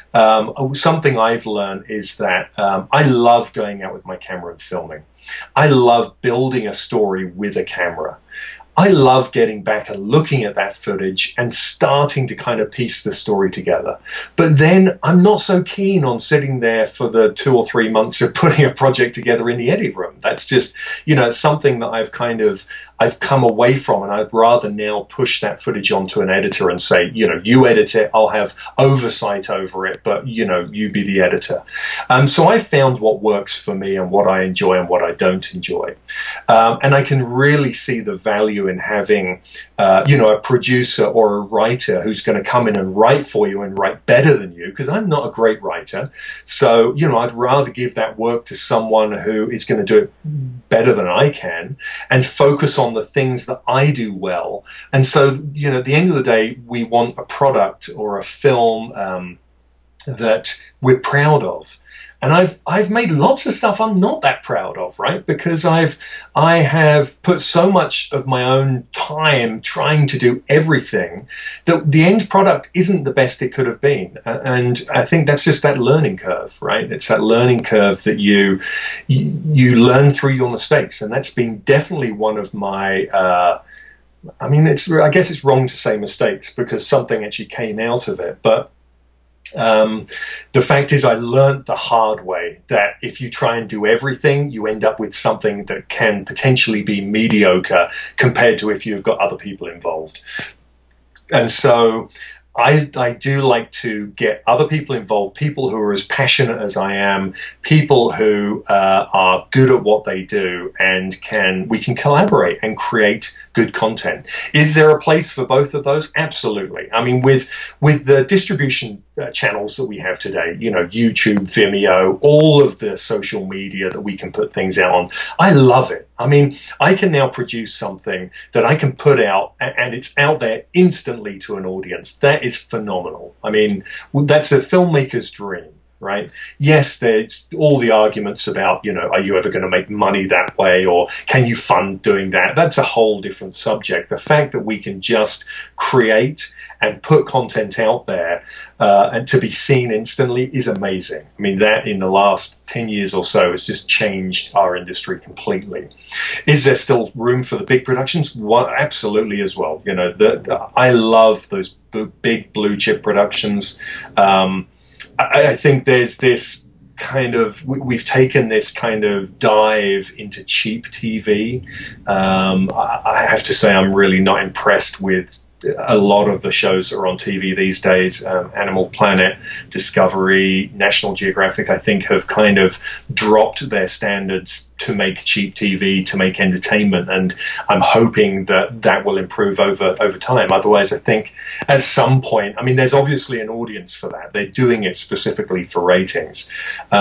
Something I've learned is that I love going out with my camera and filming. I love building a story with a camera. I love getting back and looking at that footage and starting to kind of piece the story together. But then I'm not so keen on sitting there for the 2 or 3 months of putting a project together in the edit room. That's just, something that I've come away from, and I'd rather now push that footage onto an editor and say, you edit it, I'll have oversight over it, but, you be the editor. So I found what works for me and what I enjoy and what I don't enjoy. And I can really see the value in having, a producer or a writer who's going to come in and write for you and write better than you, because I'm not a great writer. So, I'd rather give that work to someone who is going to do it better than I can and focus on the things that I do well. And so, at the end of the day, we want a product or a film that we're proud of. And I've made lots of stuff I'm not that proud of, right? Because I have put so much of my own time trying to do everything that the end product isn't the best it could have been. And I think that's just that learning curve, right? It's that learning curve that you learn through your mistakes. And that's been definitely one of my, I guess it's wrong to say mistakes because something actually came out of it. But the fact is I learned the hard way that if you try and do everything, you end up with something that can potentially be mediocre compared to if you've got other people involved. And so I do like to get other people involved, people who are as passionate as I am, people who are good at what they do, and we can collaborate and create good content. Is there a place for both of those? Absolutely. I mean, with the distribution channels that we have today, YouTube, Vimeo, all of the social media that we can put things out on, I love it. I mean, I can now produce something that I can put out and it's out there instantly to an audience. That is phenomenal. I mean, that's a filmmaker's dream. Right? Yes, there's all the arguments about, are you ever going to make money that way, or can you fund doing that? That's a whole different subject. The fact that we can just create and put content out there and to be seen instantly is amazing. I mean, that in the last 10 years or so has just changed our industry completely. Is there still room for the big productions? Absolutely as well. I love those big blue chip productions. I think there's this kind of, we've taken this kind of dive into cheap TV. I have to say I'm really not impressed with a lot of the shows that are on TV these days. Animal Planet, Discovery, National Geographic, I think have kind of dropped their standards to make cheap TV, to make entertainment, and I'm hoping that will improve over time. Otherwise, I think at some point, I mean, there's obviously an audience for that. They're doing it specifically for ratings.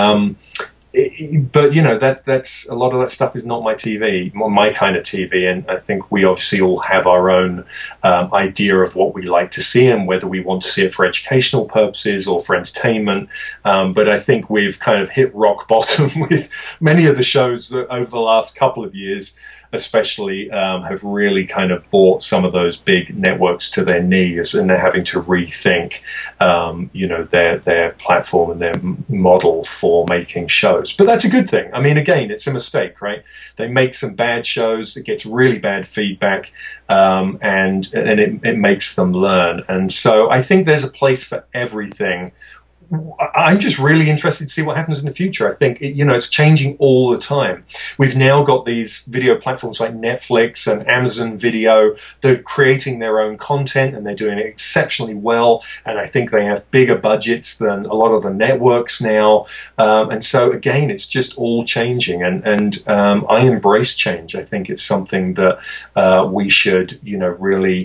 But that's a lot of that stuff is not my TV, my kind of TV, and I think we obviously all have our own idea of what we like to see and whether we want to see it for educational purposes or for entertainment. But I think we've kind of hit rock bottom with many of the shows that over the last couple of years, especially, have really kind of brought some of those big networks to their knees, and they're having to rethink, their platform and their model for making shows. But that's a good thing. I mean, again, it's a mistake, right? They make some bad shows, it gets really bad feedback, and it makes them learn. And so I think there's a place for everything. I'm just really interested to see what happens in the future. I think, it's changing all the time. We've now got these video platforms like Netflix and Amazon Video. They're creating their own content and they're doing it exceptionally well. And I think they have bigger budgets than a lot of the networks now. And so, again, it's just all changing. And I embrace change. I think it's something that we should, really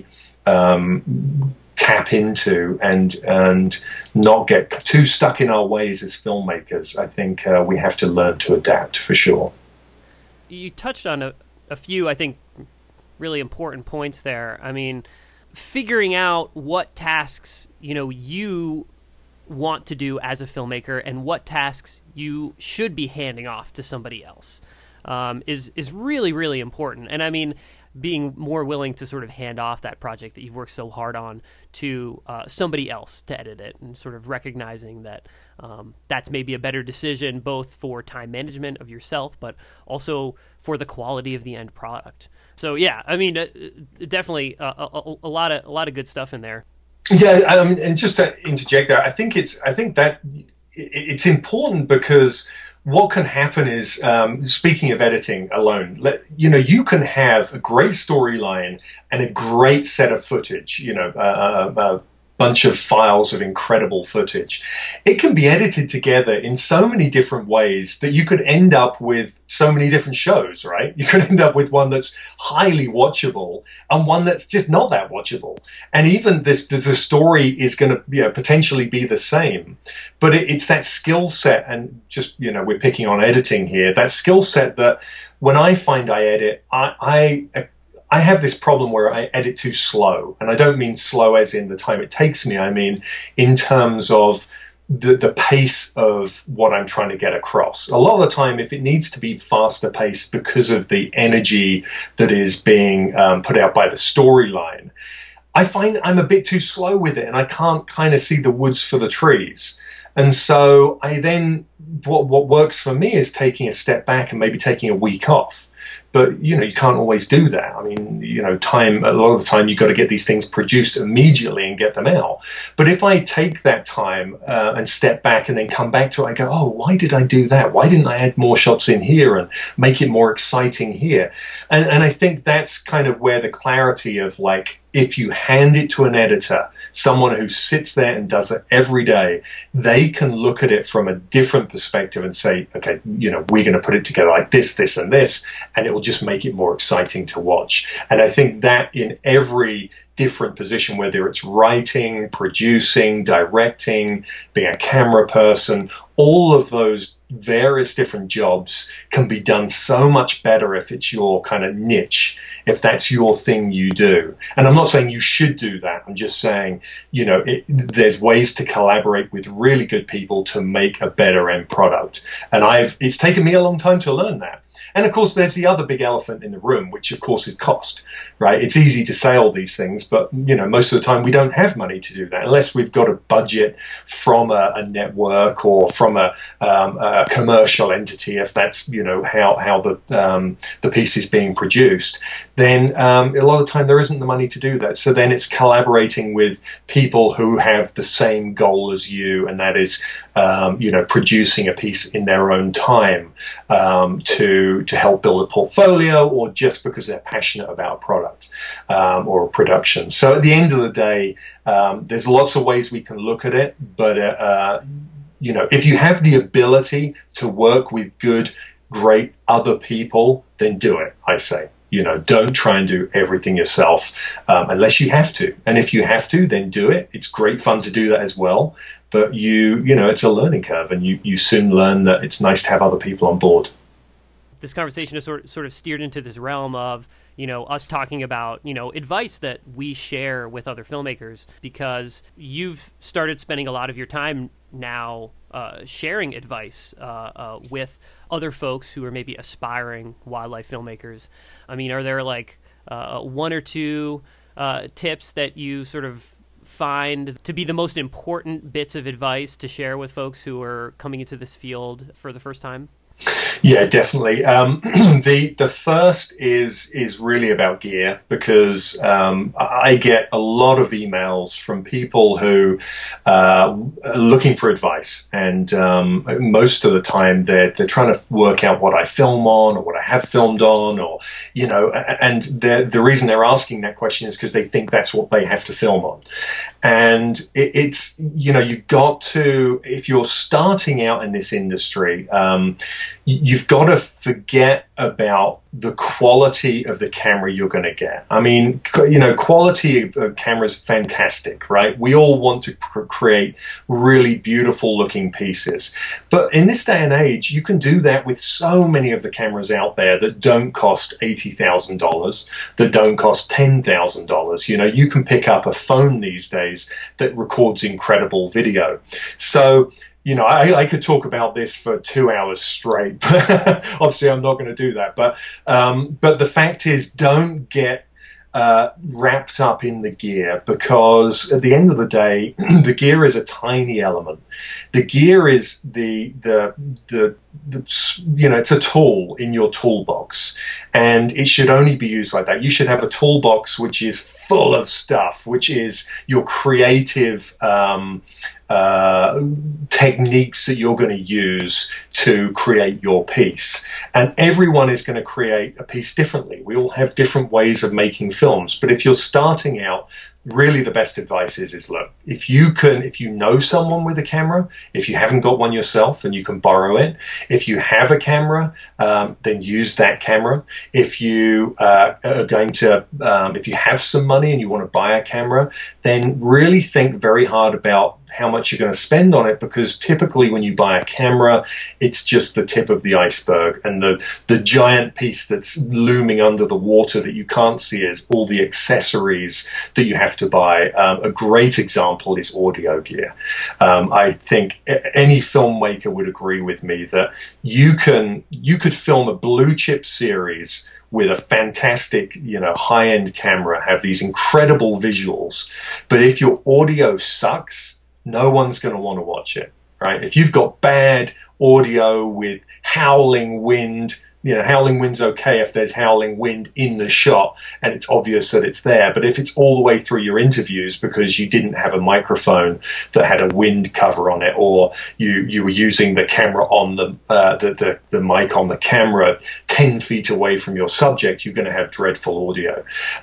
tap into and not get too stuck in our ways as filmmakers. I think we have to learn to adapt for sure. You touched on a few, I think, really important points there. I mean, figuring out what tasks, you want to do as a filmmaker and what tasks you should be handing off to somebody else is really, really important. And I mean, being more willing to sort of hand off that project that you've worked so hard on to somebody else to edit it, and sort of recognizing that that's maybe a better decision both for time management of yourself, but also for the quality of the end product. So yeah, I mean, definitely a lot of good stuff in there. Yeah, and just to interject there, I think that it's important because what can happen is, speaking of editing alone, you can have a great storyline and a great set of footage, a bunch of files of incredible footage. It can be edited together in so many different ways that you could end up with so many different shows, right? You could end up with one that's highly watchable and one that's just not that watchable. And even the story is going to potentially be the same. But it's that skill set, and just, we're picking on editing here, that skill set that when I find I edit, I have this problem where I edit too slow. And I don't mean slow as in the time it takes me. I mean in terms of the pace of what I'm trying to get across. A lot of the time, if it needs to be faster paced because of the energy that is being put out by the storyline, I find I'm a bit too slow with it and I can't kind of see the woods for the trees. And so I then, what works for me is taking a step back and maybe taking a week off. But, you can't always do that. I mean, a lot of the time you've got to get these things produced immediately and get them out. But if I take that time and step back and then come back to it, I go, oh, why did I do that? Why didn't I add more shots in here and make it more exciting here? And I think that's kind of where the clarity of, like, if you hand it to an editor, someone who sits there and does it every day, they can look at it from a different perspective and say, okay, we're going to put it together like this, this, and this, and it will just make it more exciting to watch. And I think that in every different position, whether it's writing, producing, directing, being a camera person, all of those various different jobs can be done so much better if it's your kind of niche, if that's your thing you do. And I'm not saying you should do that. I'm just saying, there's ways to collaborate with really good people to make a better end product. And it's taken me a long time to learn that. And of course, there's the other big elephant in the room, which of course is cost, right? It's easy to say all these things, but most of the time we don't have money to do that unless we've got a budget from a network or from a commercial entity. If that's how the piece is being produced, then a lot of the time there isn't the money to do that. So then it's collaborating with people who have the same goal as you, and that is producing a piece in their own time to help build a portfolio, or just because they're passionate about a product or a production. So at the end of the day, there's lots of ways we can look at it, but if you have the ability to work with good, great other people, then do it, I say. Don't try and do everything yourself unless you have to. And if you have to, then do it. It's great fun to do that as well. But it's a learning curve, and you soon learn that it's nice to have other people on board. This conversation has sort of steered into this realm of, us talking about, advice that we share with other filmmakers, because you've started spending a lot of your time now sharing advice with other folks who are maybe aspiring wildlife filmmakers. I mean, are there like one or two tips that you sort of find to be the most important bits of advice to share with folks who are coming into this field for the first time? Yeah, definitely. The first is really about gear, because I get a lot of emails from people who are looking for advice, and most of the time they're trying to work out what I film on or what I have filmed on, or and the reason they're asking that question is because they think that's what they have to film on. And it's you've got to, if you're starting out in this industry, you've got to forget about the quality of the camera you're going to get. I mean, quality of camera is fantastic, right? We all want to create really beautiful looking pieces. But in this day and age, you can do that with so many of the cameras out there that don't cost $80,000, that don't cost $10,000. You can pick up a phone these days that records incredible video. So, I could talk about this for 2 hours straight. Obviously, I'm not going to do that. But the fact is, don't get wrapped up in the gear, because at the end of the day, the gear is a tiny element. The gear is it's a tool in your toolbox, and it should only be used like that. You should have a toolbox which is full of stuff, which is your creative techniques that you're going to use to create your piece. And everyone is going to create a piece differently. We all have different ways of making films. But if you're starting out, really the best advice is look, if you know someone with a camera, if you haven't got one yourself, then you can borrow it. If you have a camera, then use that camera. If you are going to, if you have some money and you want to buy a camera, then really think very hard about how much you're going to spend on it, because typically when you buy a camera, it's just the tip of the iceberg, and the giant piece that's looming under the water that you can't see is all the accessories that you have to buy. A great example is audio gear. I think any filmmaker would agree with me that you could film a blue chip series with a fantastic, high-end camera, have these incredible visuals, but if your audio sucks, no one's going to want to watch it, right? If you've got bad audio with howling wind, howling wind's okay if there's howling wind in the shot and it's obvious that it's there. But if it's all the way through your interviews because you didn't have a microphone that had a wind cover on it, or you were using the camera on the mic on the camera 10 feet away from your subject, you're going to have dreadful audio.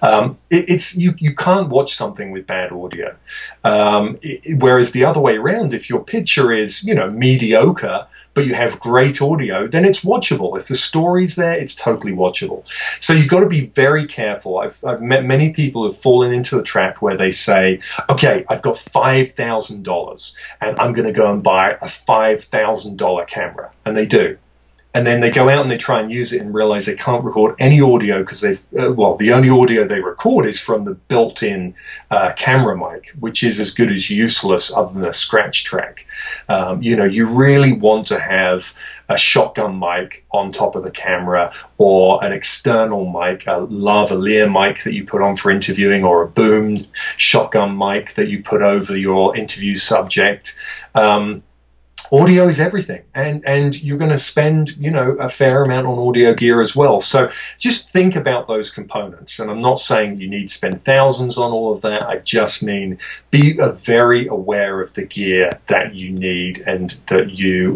You can't watch something with bad audio. Whereas the other way around, if your picture is, mediocre, but you have great audio, then it's watchable. If the story's there, it's totally watchable. So you've got to be very careful. I've met many people who've fallen into the trap where they say, okay, I've got $5,000 and I'm going to go and buy a $5,000 camera. And they do. And then they go out and they try and use it and realize they can't record any audio because the only audio they record is from the built-in camera mic, which is as good as useless other than a scratch track. You really want to have a shotgun mic on top of the camera, or an external mic, a lavalier mic that you put on for interviewing, or a boomed shotgun mic that you put over your interview subject. Audio is everything, and you're going to spend, a fair amount on audio gear as well. So just think about those components. And I'm not saying you need to spend thousands on all of that. I just mean be very aware of the gear that you need and that you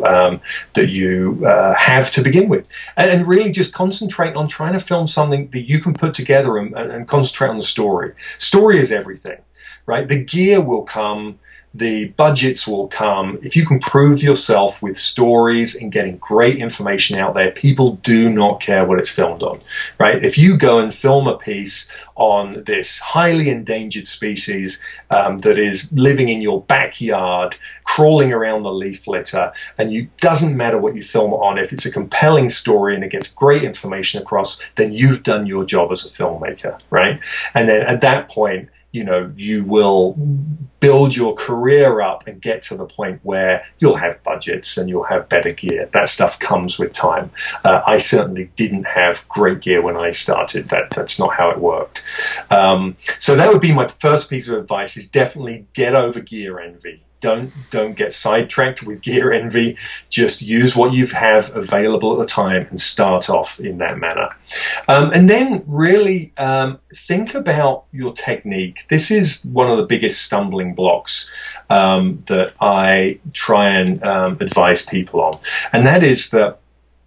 have to begin with, and really just concentrate on trying to film something that you can put together and concentrate on the story. Story is everything, right? The gear will come. The budgets will come. If you can prove yourself with stories and getting great information out there, people do not care what it's filmed on, right? If you go and film a piece on this highly endangered species that is living in your backyard, crawling around the leaf litter, and it doesn't matter what you film it on, if it's a compelling story and it gets great information across, then you've done your job as a filmmaker, right? And then at that point, you will build your career up and get to the point where you'll have budgets and you'll have better gear. That stuff comes with time. I certainly didn't have great gear when I started. That's not how it worked. So that would be my first piece of advice, is definitely get over gear envy. Don't get sidetracked with gear envy. Just use what you have available at the time and start off in that manner. And then really think about your technique. This is one of the biggest stumbling blocks that I try and advise people on. And that is that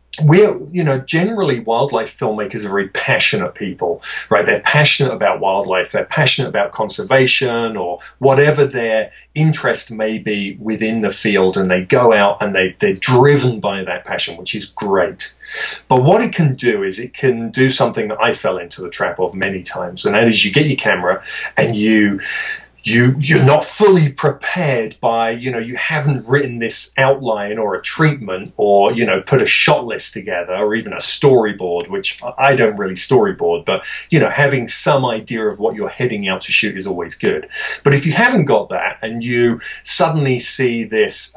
generally wildlife filmmakers are very passionate people, right? They're passionate about wildlife. They're passionate about conservation or whatever their interest may be within the field. And they go out and they're driven by that passion, which is great. But what it can do is it can do something that I fell into the trap of many times. And that is you get your camera and you're not fully prepared by, you haven't written this outline or a treatment or, put a shot list together or even a storyboard, which I don't really storyboard, but, having some idea of what you're heading out to shoot is always good. But if you haven't got that and you suddenly see this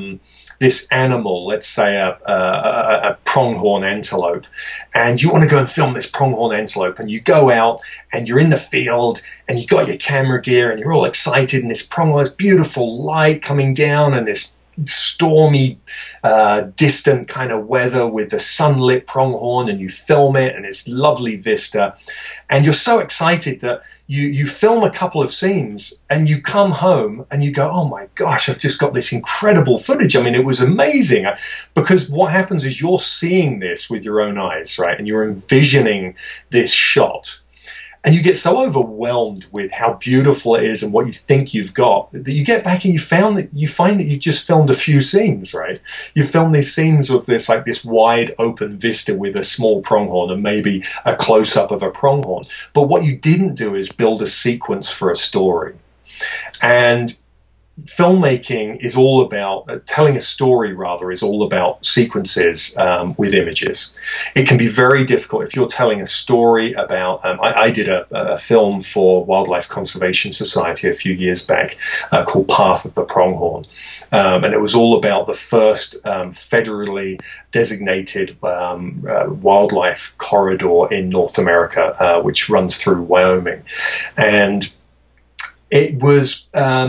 animal, let's say a pronghorn antelope, and you want to go and film this pronghorn antelope, and you go out and you're in the field and you got your camera gear and you're all excited, and this pronghorn, this beautiful light coming down and this stormy, distant kind of weather with the sunlit pronghorn, and you film it and it's lovely vista, and you're so excited that you film a couple of scenes and you come home and you go, oh my gosh, I've just got this incredible footage. I mean, it was amazing. Because what happens is you're seeing this with your own eyes, right? And you're envisioning this shot. And you get so overwhelmed with how beautiful it is and what you think you've got that you get back and you find that you've just filmed a few scenes, right? You filmed these scenes of this wide open vista with a small pronghorn and maybe a close-up of a pronghorn. But what you didn't do is build a sequence for a story. And filmmaking is all about telling a story, rather, is all about sequences with images. It can be very difficult if you're telling a story about. I did a film for Wildlife Conservation Society a few years back called Path of the Pronghorn, and it was all about the first federally designated wildlife corridor in North America, which runs through Wyoming, and it was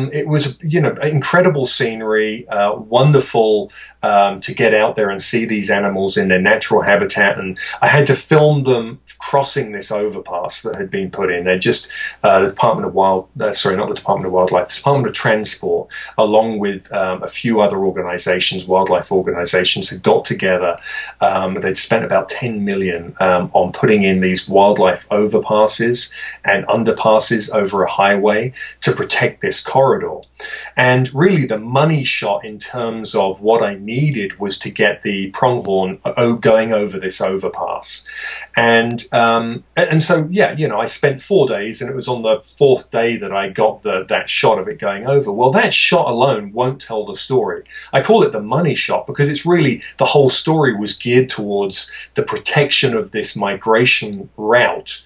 incredible scenery, wonderful to get out there and see these animals in their natural habitat. And I had to film them crossing this overpass that had been put in. They just the Department of Wildlife, the Department of Transport, along with a few other organizations, wildlife organizations, had got together. They'd spent about $10 million on putting in these wildlife overpasses and underpasses over a highway to protect this corridor. And really the money shot in terms of what I needed was to get the pronghorn going over this overpass. And so, I spent 4 days, and it was on the fourth day that I got that shot of it going over. Well, that shot alone won't tell the story. I call it the money shot because it's really, the whole story was geared towards the protection of this migration route.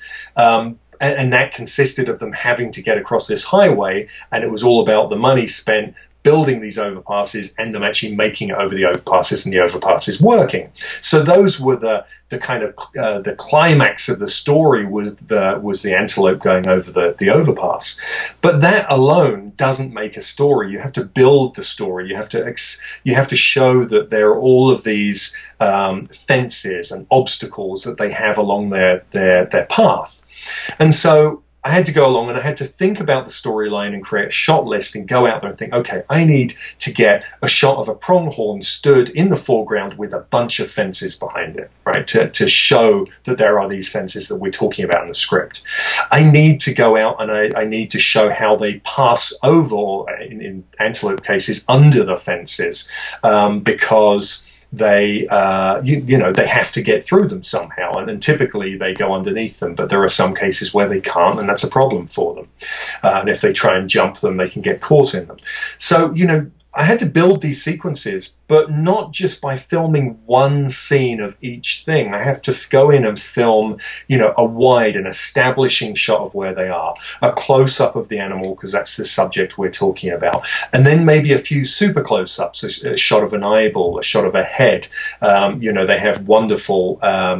And that consisted of them having to get across this highway, and it was all about the money spent building these overpasses and them actually making it over the overpasses and the overpasses working. So those were the kind of the climax of the story was the antelope going over the overpass. But that alone doesn't make a story. You have to build the story. You have to show that there are all of these fences and obstacles that they have along their path. And so I had to go along and I had to think about the storyline and create a shot list and go out there and think, okay, I need to get a shot of a pronghorn stood in the foreground with a bunch of fences behind it, right? To show that there are these fences that we're talking about in the script. I need to go out and I need to show how they pass over, or in antelope cases, under the fences, because they they have to get through them somehow, and typically they go underneath them, but there are some cases where they can't, and that's a problem for them, and if they try and jump them, they can get caught in them. So I had to build these sequences, but not just by filming one scene of each thing. I have to go in and film, a wide and establishing shot of where they are, a close-up of the animal, because that's the subject we're talking about, and then maybe a few super close-ups, a shot of an eyeball, a shot of a head. They have wonderful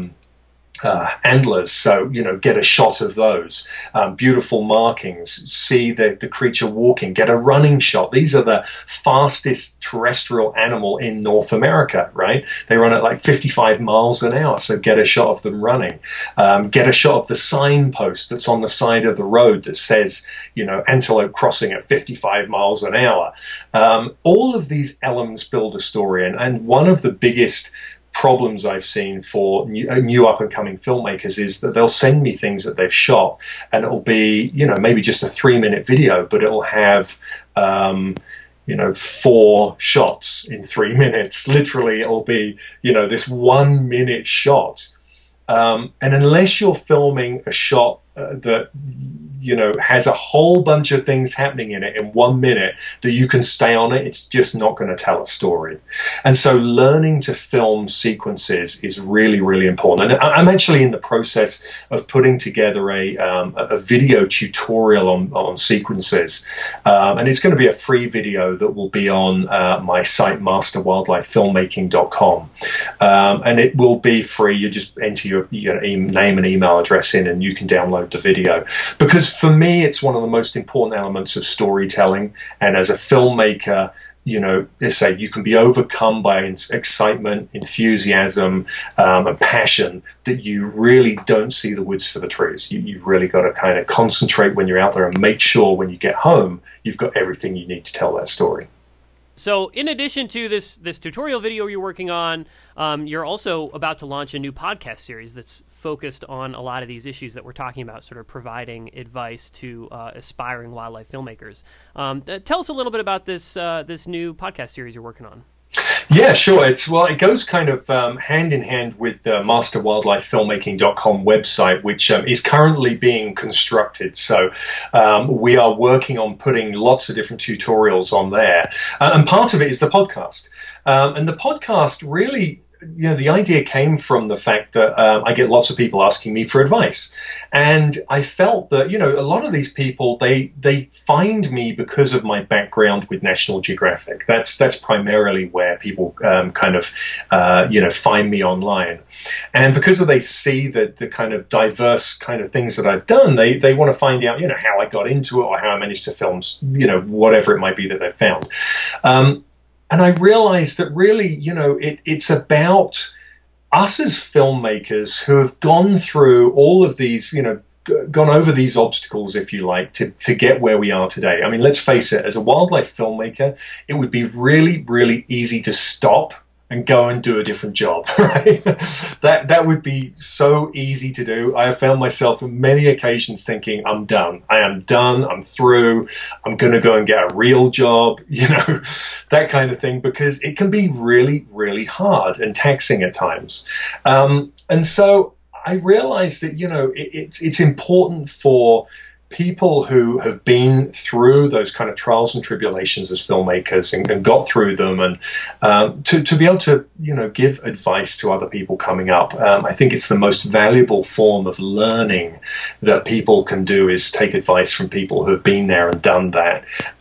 antlers, so get a shot of those, beautiful markings, see the creature walking, get a running shot. These are the fastest terrestrial animal in North America, right? They run at like 55 miles an hour, so get a shot of them running. Get a shot of the signpost that's on the side of the road that says antelope crossing at 55 miles an hour. All of these elements build a story, and one of the biggest problems I've seen for new up-and-coming filmmakers is that they'll send me things that they've shot, and it'll be, maybe just a 3-minute video, but it'll have, 4 shots in 3 minutes. Literally, it'll be, this 1-minute shot. And unless you're filming a shot that has a whole bunch of things happening in it in 1 minute that you can stay on it, it's just not going to tell a story. And so learning to film sequences is really, really important. And I'm actually in the process of putting together a video tutorial on sequences. And it's going to be a free video that will be on my site, masterwildlifefilmmaking.com. And it will be free. You just enter your name and email address in, and you can download the video. Because for me, it's one of the most important elements of storytelling. And as a filmmaker, they say you can be overcome by excitement, enthusiasm, and passion that you really don't see the woods for the trees. You really got to kind of concentrate when you're out there and make sure when you get home, you've got everything you need to tell that story. So in addition to this tutorial video you're working on, you're also about to launch a new podcast series that's focused on a lot of these issues that we're talking about, sort of providing advice to aspiring wildlife filmmakers. Tell us a little bit about this new podcast series you're working on. Yeah, sure. It goes kind of hand in hand with the masterwildlifefilmmaking.com website, which is currently being constructed. So we are working on putting lots of different tutorials on there, and part of it is the podcast. And the podcast really, the idea came from the fact that I get lots of people asking me for advice. And I felt that, a lot of these people, they find me because of my background with National Geographic. That's primarily where people find me online. And because they see the kind of diverse kind of things that I've done, they want to find out, how I got into it or how I managed to film, whatever it might be that they've found. And I realized that really, it's about us as filmmakers who have gone through all of these, gone over these obstacles, if you like, to get where we are today. I mean, let's face it, as a wildlife filmmaker, it would be really, really easy to stop and go and do a different job, right? That would be so easy to do. I have found myself on many occasions thinking, I'm done. I am done. I'm through. I'm going to go and get a real job, that kind of thing, because it can be really, really hard and taxing at times. And so I realized that, it's important for people who have been through those kind of trials and tribulations as filmmakers and got through them, and to be able to give advice to other people coming up. I think it's the most valuable form of learning that people can do, is take advice from people who have been there and done that.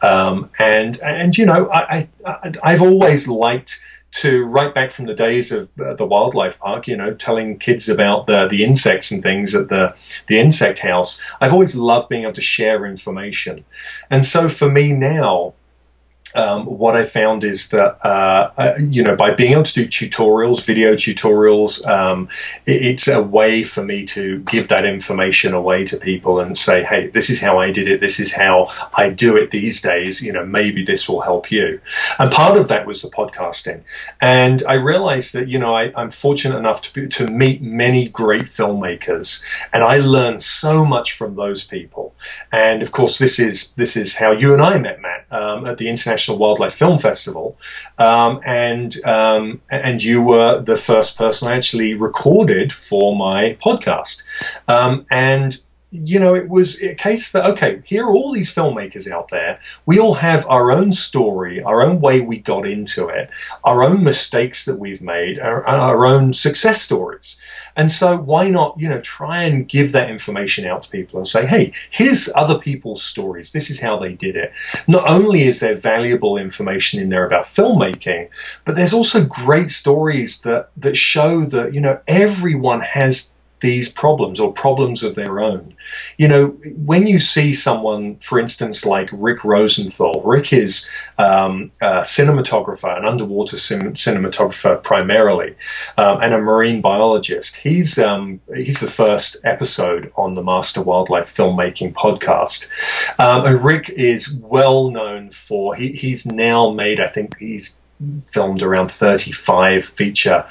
I've always liked to, right back from the days of the wildlife park, telling kids about the insects and things at the insect house. I've always loved being able to share information. And so for me now, what I found is that, by being able to do tutorials, video tutorials, it's a way for me to give that information away to people and say, hey, this is how I did it. This is how I do it these days. Maybe this will help you. And part of that was the podcasting. And I realized that, I'm fortunate enough to meet many great filmmakers, and I learned so much from those people. And of course, this is how you and I met, Matt, at the International Wildlife Film Festival, and you were the first person I actually recorded for my podcast, and it was a case that, okay, here are all these filmmakers out there. We all have our own story, our own way we got into it, our own mistakes that we've made, our own success stories. And so why not, try and give that information out to people and say, hey, here's other people's stories. This is how they did it. Not only is there valuable information in there about filmmaking, but there's also great stories that show that, everyone has these problems or problems of their own. When you see someone, for instance, like Rick Rosenthal. Rick is a cinematographer, an underwater cinematographer primarily, and a marine biologist. He's the first episode on the Master Wildlife Filmmaking podcast. And Rick is well known for, he's now made, I think he's filmed around 35 feature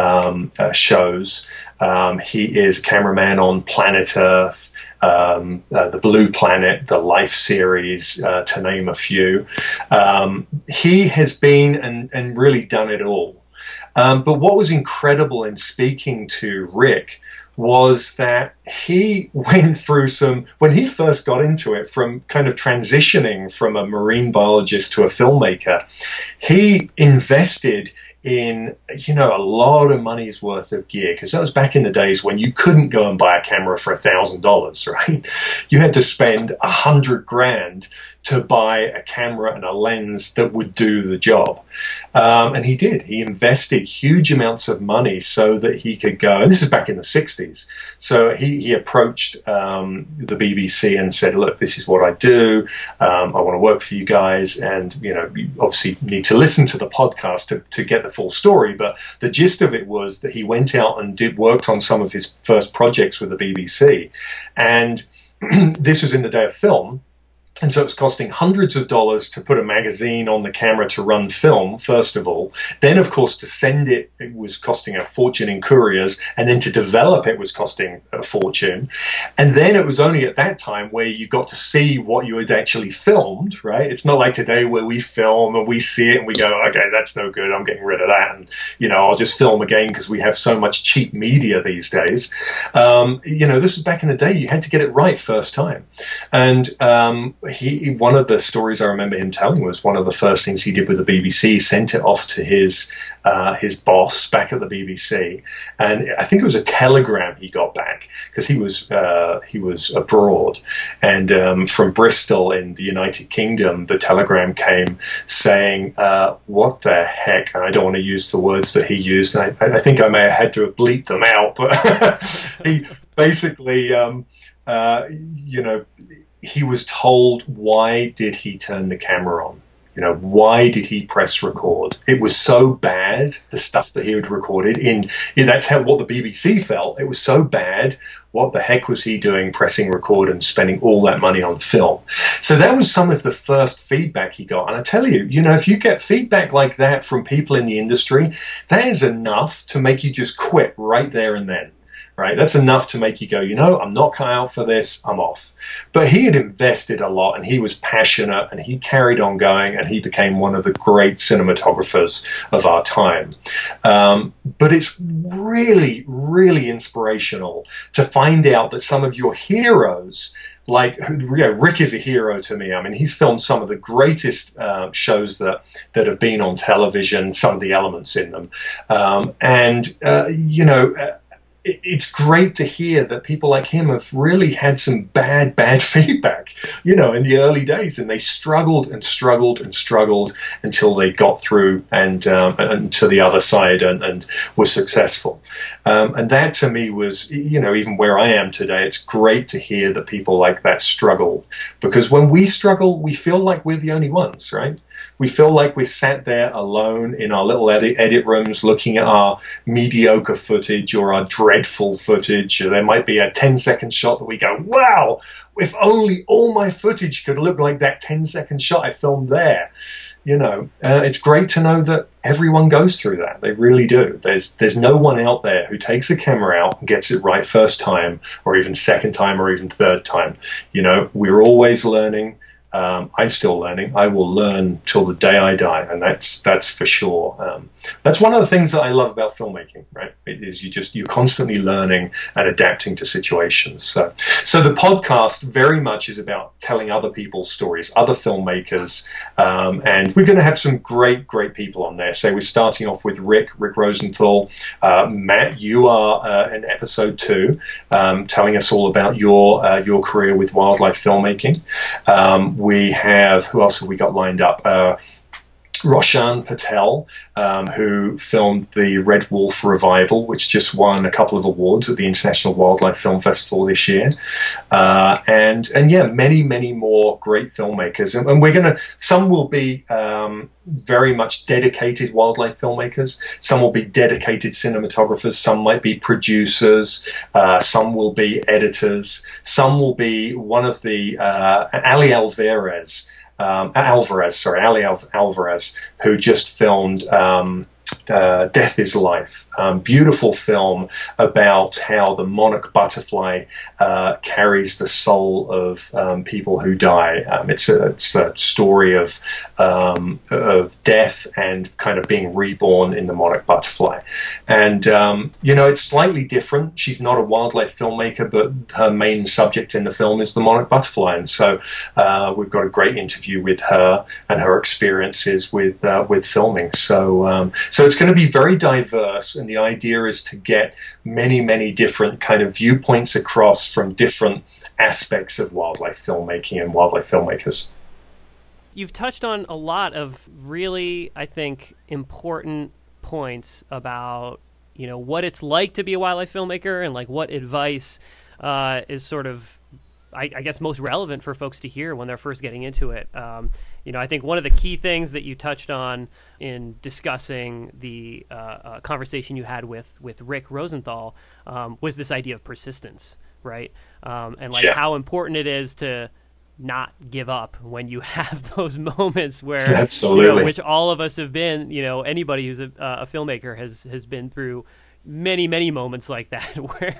shows. He is cameraman on Planet Earth, the Blue Planet, the Life series, to name a few. He has been and really done it all. But what was incredible in speaking to Rick was that he went through when he first got into it, from kind of transitioning from a marine biologist to a filmmaker, he invested in, a lot of money's worth of gear, because that was back in the days when you couldn't go and buy a camera for $1,000, right? You had to spend $100,000 to buy a camera and a lens that would do the job. And he did. He invested huge amounts of money so that he could go, and this is back in the 60s. So he approached the BBC and said, look, this is what I do. I want to work for you guys. And, you obviously need to listen to the podcast to get the full story. But the gist of it was that he went out and worked on some of his first projects with the BBC. And this was in the day of film. And so it was costing hundreds of dollars to put a magazine on the camera to run film, first of all. Then, of course, to send it, it was costing a fortune in couriers. And then to develop it was costing a fortune. And then it was only at that time where you got to see what you had actually filmed, right? It's not like today where we film and we see it and we go, okay, that's no good. I'm getting rid of that. And, I'll just film again because we have so much cheap media these days. This was back in the day. You had to get it right first time. And, one of the stories I remember him telling was one of the first things he did with the BBC, sent it off to his boss back at the BBC, and I think it was a telegram he got back because he was abroad, and from Bristol in the United Kingdom, the telegram came saying, "What the heck?" And I don't want to use the words that he used. And I think I may have had to have bleeped them out, but he basically, he was told, why did he turn the camera on? Why did he press record? It was so bad, the stuff that he had recorded. That's what the BBC felt. It was so bad. What the heck was he doing pressing record and spending all that money on film? So that was some of the first feedback he got. And I tell you, if you get feedback like that from people in the industry, that is enough to make you just quit right there and then. Right? That's enough to make you go, I'm not cut out for this, I'm off. But he had invested a lot and he was passionate and he carried on going and he became one of the great cinematographers of our time. But it's really, really inspirational to find out that some of your heroes, like Rick is a hero to me. I mean, he's filmed some of the greatest shows that have been on television, some of the elements in them. It's great to hear that people like him have really had some bad feedback, in the early days, and they struggled and struggled and struggled until they got through and to the other side and were successful. And that to me was, even where I am today, it's great to hear that people like that struggle, because when we struggle, we feel like we're the only ones, right? We feel like we're sat there alone in our little edit rooms looking at our mediocre footage or our dreadful footage. There might be a 10-second shot that we go, wow, if only all my footage could look like that 10-second shot I filmed there. It's great to know that everyone goes through that. They really do. There's no one out there who takes a camera out and gets it right first time or even second time or even third time. We're always learning. I'm still learning. I will learn till the day I die, and that's for sure. That's one of the things that I love about filmmaking, right? It is you're constantly learning and adapting to situations. So the podcast very much is about telling other people's stories, other filmmakers, and we're going to have some great people on there. So we're starting off with Rick Rosenthal. Matt, you are in episode 2, telling us all about your career with wildlife filmmaking. We have, who else have we got lined up? Roshan Patel, who filmed the Red Wolf Revival, which just won a couple of awards at the International Wildlife Film Festival this year. And many more great filmmakers. And we're going to, some will be very much dedicated wildlife filmmakers. Some will be dedicated cinematographers. Some might be producers. Some will be editors. Some will be one of the, Ali Alvarez, who just filmed Death is Life. Beautiful film about how the monarch butterfly carries the soul of people who die. It's a story of death and kind of being reborn in the monarch butterfly. And, it's slightly different. She's not a wildlife filmmaker, but her main subject in the film is the monarch butterfly. And so we've got a great interview with her and her experiences with filming. So it's going to be very diverse, and the idea is to get many different kind of viewpoints across from different aspects of wildlife filmmaking and wildlife filmmakers. You've touched on a lot of really, I think, important points about, what it's like to be a wildlife filmmaker and like what advice is sort of, I guess, most relevant for folks to hear when they're first getting into it. I think one of the key things that you touched on in discussing the conversation you had with Rick Rosenthal was this idea of persistence, right? And how important it is to not give up when you have those moments where, Absolutely. which all of us have been, anybody who's a filmmaker has been through many, many moments like that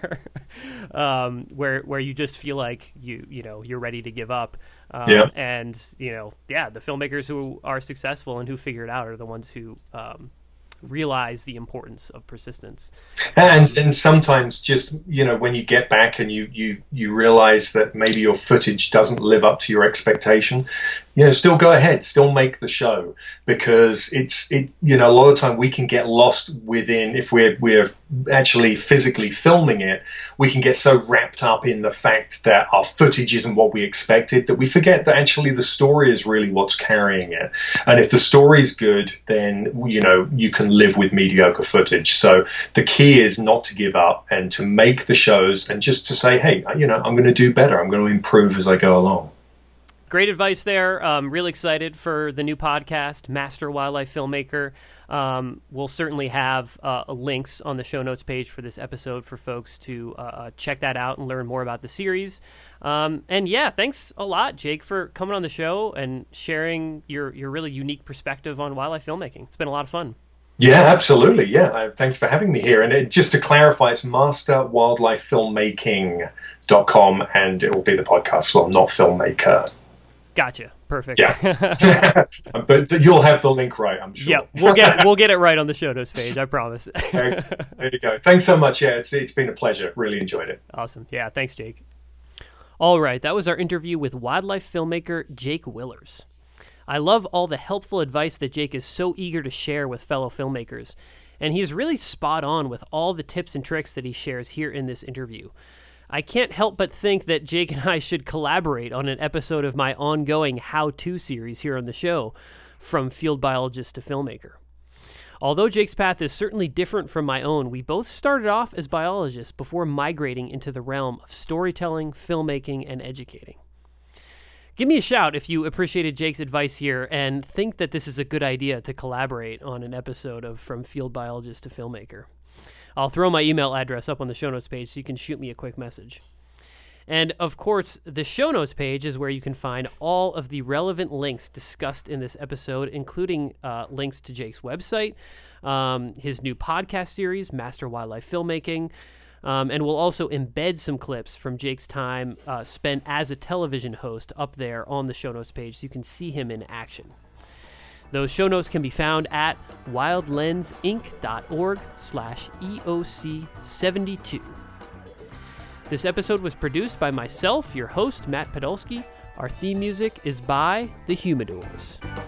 where you just feel like you're ready to give up. And, the filmmakers who are successful and who figure it out are the ones who realize the importance of persistence. And sometimes just, when you get back and you realize that maybe your footage doesn't live up to your expectation, still go ahead, still make the show, because a lot of time we can get lost within, if we're actually physically filming it, we can get so wrapped up in the fact that our footage isn't what we expected that we forget that actually the story is really what's carrying it. And if the story's good, then, you can live with mediocre footage. So the key is not to give up and to make the shows and just to say, hey, I'm going to do better. I'm going to improve as I go along. Great advice there. Really excited for the new podcast, Master Wildlife Filmmaker. We'll certainly have links on the show notes page for this episode for folks to check that out and learn more about the series. Thanks a lot, Jake, for coming on the show and sharing your really unique perspective on wildlife filmmaking. It's been a lot of fun. Yeah, absolutely. Yeah, thanks for having me here. And just to clarify, it's masterwildlifefilmmaking.com, and it will be the podcast, well, not filmmaker. Gotcha. Perfect. Yeah. But you'll have the link right, I'm sure. Yeah, we'll get it right on the show notes page, I promise. There you go. Thanks so much. Yeah, it's been a pleasure. Really enjoyed it. Awesome. Yeah, thanks, Jake. All right, that was our interview with wildlife filmmaker Jake Willers. I love all the helpful advice that Jake is so eager to share with fellow filmmakers, and he is really spot on with all the tips and tricks that he shares here in this interview. I can't help but think that Jake and I should collaborate on an episode of my ongoing how-to series here on the show, From Field Biologist to Filmmaker. Although Jake's path is certainly different from my own, we both started off as biologists before migrating into the realm of storytelling, filmmaking, and educating. Give me a shout if you appreciated Jake's advice here and think that this is a good idea to collaborate on an episode of From Field Biologist to Filmmaker. I'll throw my email address up on the show notes page so you can shoot me a quick message. And of course, the show notes page is where you can find all of the relevant links discussed in this episode, including links to Jake's website, his new podcast series, Master Wildlife Filmmaking, and we'll also embed some clips from Jake's time spent as a television host up there on the show notes page so you can see him in action. Those show notes can be found at wildlensinc.org/EOC72. This episode was produced by myself, your host, Matt Podolsky. Our theme music is by The Humidors.